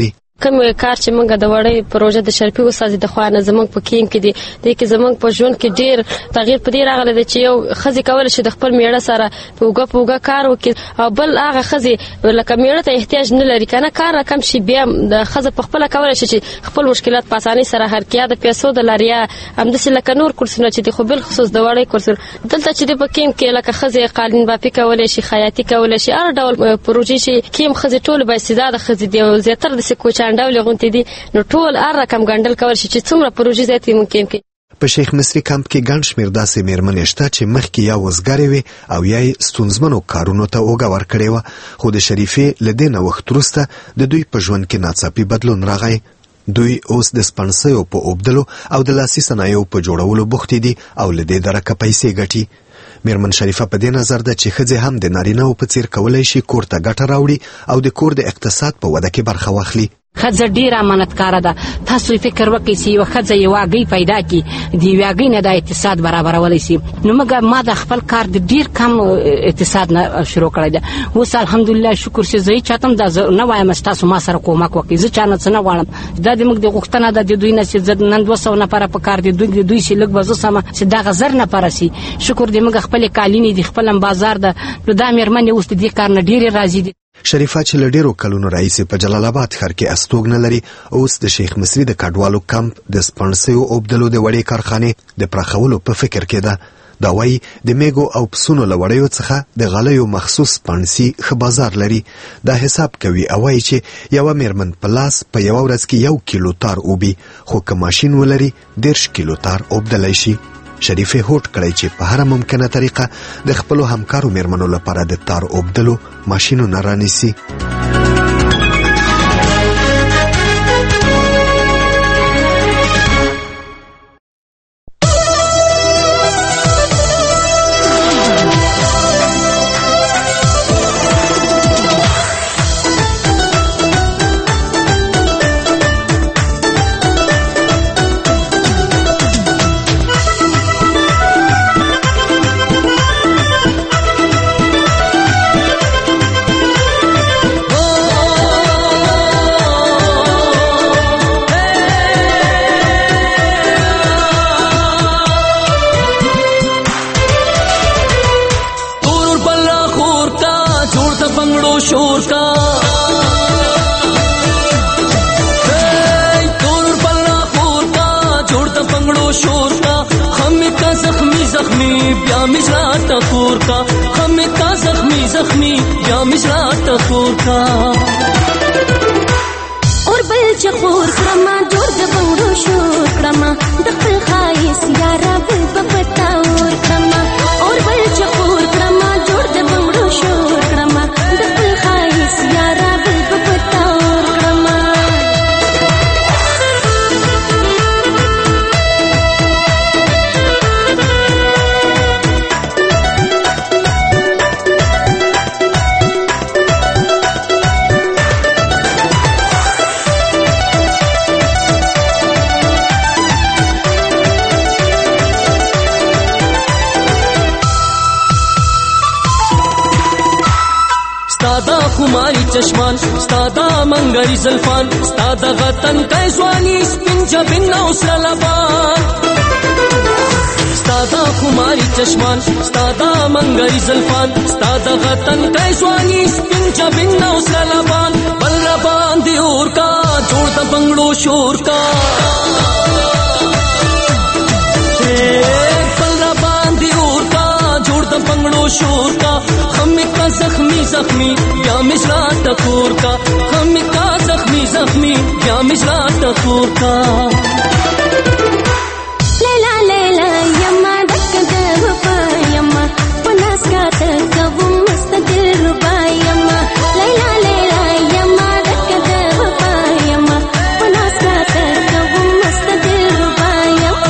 کوم کار چې موږ د وړې پروژه د شرفي استاد د خوانه زمونږ په کیم کې دي د کې زمونږ په ژوند کې ډیر تغییر پدې راغلی دی چې یو خزي کول شي د خپل میړه سره پوګه پوګه کار وکړي او بل هغه خزي لکه میړه ته احتیاج نه لري کنه کار کم شي بیا د خزه په خپل کول شي چې خپل مشکلات په اسانۍ سره حل کړي د پیسو د لاریا هم د لکه نور کورسونه چې د خو بل خصوص د وړې کورسونه دلته چې د پکیم کې لکه خزه قالین باپی کولای شي خیاطي کولای شي هر ډول پروژې چې کیم خزه ټول به استعداد خزه دی او زیاتره د سکوچان ډول غونټې دي نو ټول هر رقم ګندل کول شي چې څومره پروژې زیاتې ممکن کې په شیخ مصری کمپ کې ګڼ شمېر داسې میرمنې شته چې مخکې یا وزګارې وې او یا یې ستونزمنو کارونو ته اوږه ورکړې وه خو د شریفې له دې نوښت وروسته د دوی په ژوند کې ناڅاپي بدلون راغی دوی اوس د سپڼسیو په اوبدلو او د لاسي صنایعو په جوړولو بوختې دي او له دې درکه پیسې ګټي میرمن شریفه په دې نظر ده چې ښځې هم د نارینهو په څیر کولی شي کور ته ګټه راوړي او د کور د اقتصاد په وده کې برخه واخلي خځه ډیره امانتکاره ده تاسو فکر وکړئ چې یو خځه یو واګي پیدا کی دی واګي نه د اقتصاد برابرولای شي نو موږ ما د خپل کار د ډیر کم اقتصاد نه شروع کړی ده اوس الحمدلله شکر چې زه چاتم د نه وایم تاسو ما سره کومک وکړئ زه چانه څه نه غواړم دا د موږ د غوښتنه د دوی نه چې نن دوه سوه نفر په کار دي دوی دوی چې لږ بزو سم چې دا غزر نه پرسي شکر دې موږ خپل کالینی د خپل بازار د دا مېرمنې اوس د دې کار نه ډیره راضي دي شریفه چې له ډیرو کلونو راهیسې په جلال آباد ښار کې استوګنه لري اوس د شیخ مصری د کډوالو کمپ د سپڼسیو اوبدلو د وړې کارخانې د پراخولو په فکر کې ده دا وایي د میږو او پسونو له وړیو څخه د غالیو مخصوص سپڼسي ښه بازار لري دا حساب کوي او وایي چې یوه میرمن په لاس په یوه ورځ کې یو کیلو تار اوبي خو که ماشین ولري دېرش کیلو تار اوبدلی شي شریفه هوډ کړی چې په هر ممکنه طریقه د خپلو همکارو میرمنو لپاره د تار اوبدلو ماشینونه رانیسي چشمان ستادا منګری زلفان ستادا غتن کای ځواني سپین جبین او سره لبان ستادا خماري چشمان ستادا منګری زلفان ستادا غتن کای ځواني سپین جبین او سره لبان بل ربان دی اور کا جوړ د بنگلو شور کا بل ربان دی اور کا جوړ د بنگلو شور کا हम का जख्मी जख्मी या मिश्रा टकोर का हम का जख्मी जख्मी या मिश्रा टकोर का लैला लैला यम्मा डक देव पायम्मा पनास का तक मुस्तकिल रुबायम्मा लैला लैला यम्मा डक देव पायम्मा पनास का तक मुस्तकिल रुबायम्मा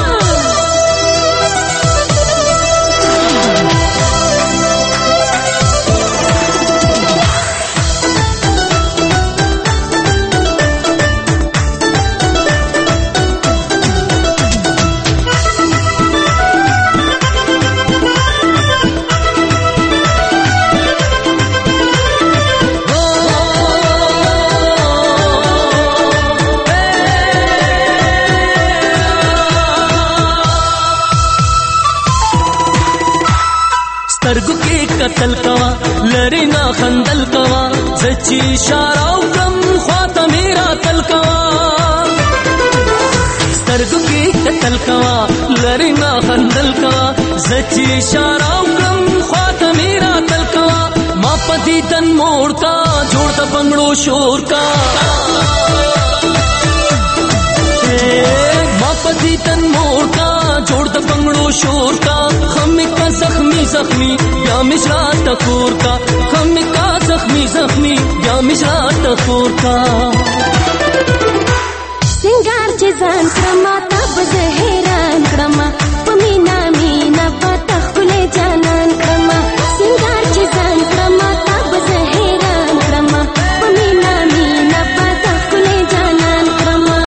قتل کوا لری نا خندل کوا زچی اشاره وکم خواته میرا تل کوا سترګو کې قتل کوا لری نا خندل کوا زچی اشاره وکم خواته میرا تل کوا ما پدی تن موړ کا جوړ د بنگړو شور کا ما پدی تن موړ کا جوړ د بنگړو شور کا هم کا زخمی زخمی یا مشرا ټکور کا هم کا زخمی زخمی یا مشرا ټکور کا سنگار چې ځان کړم تا بزه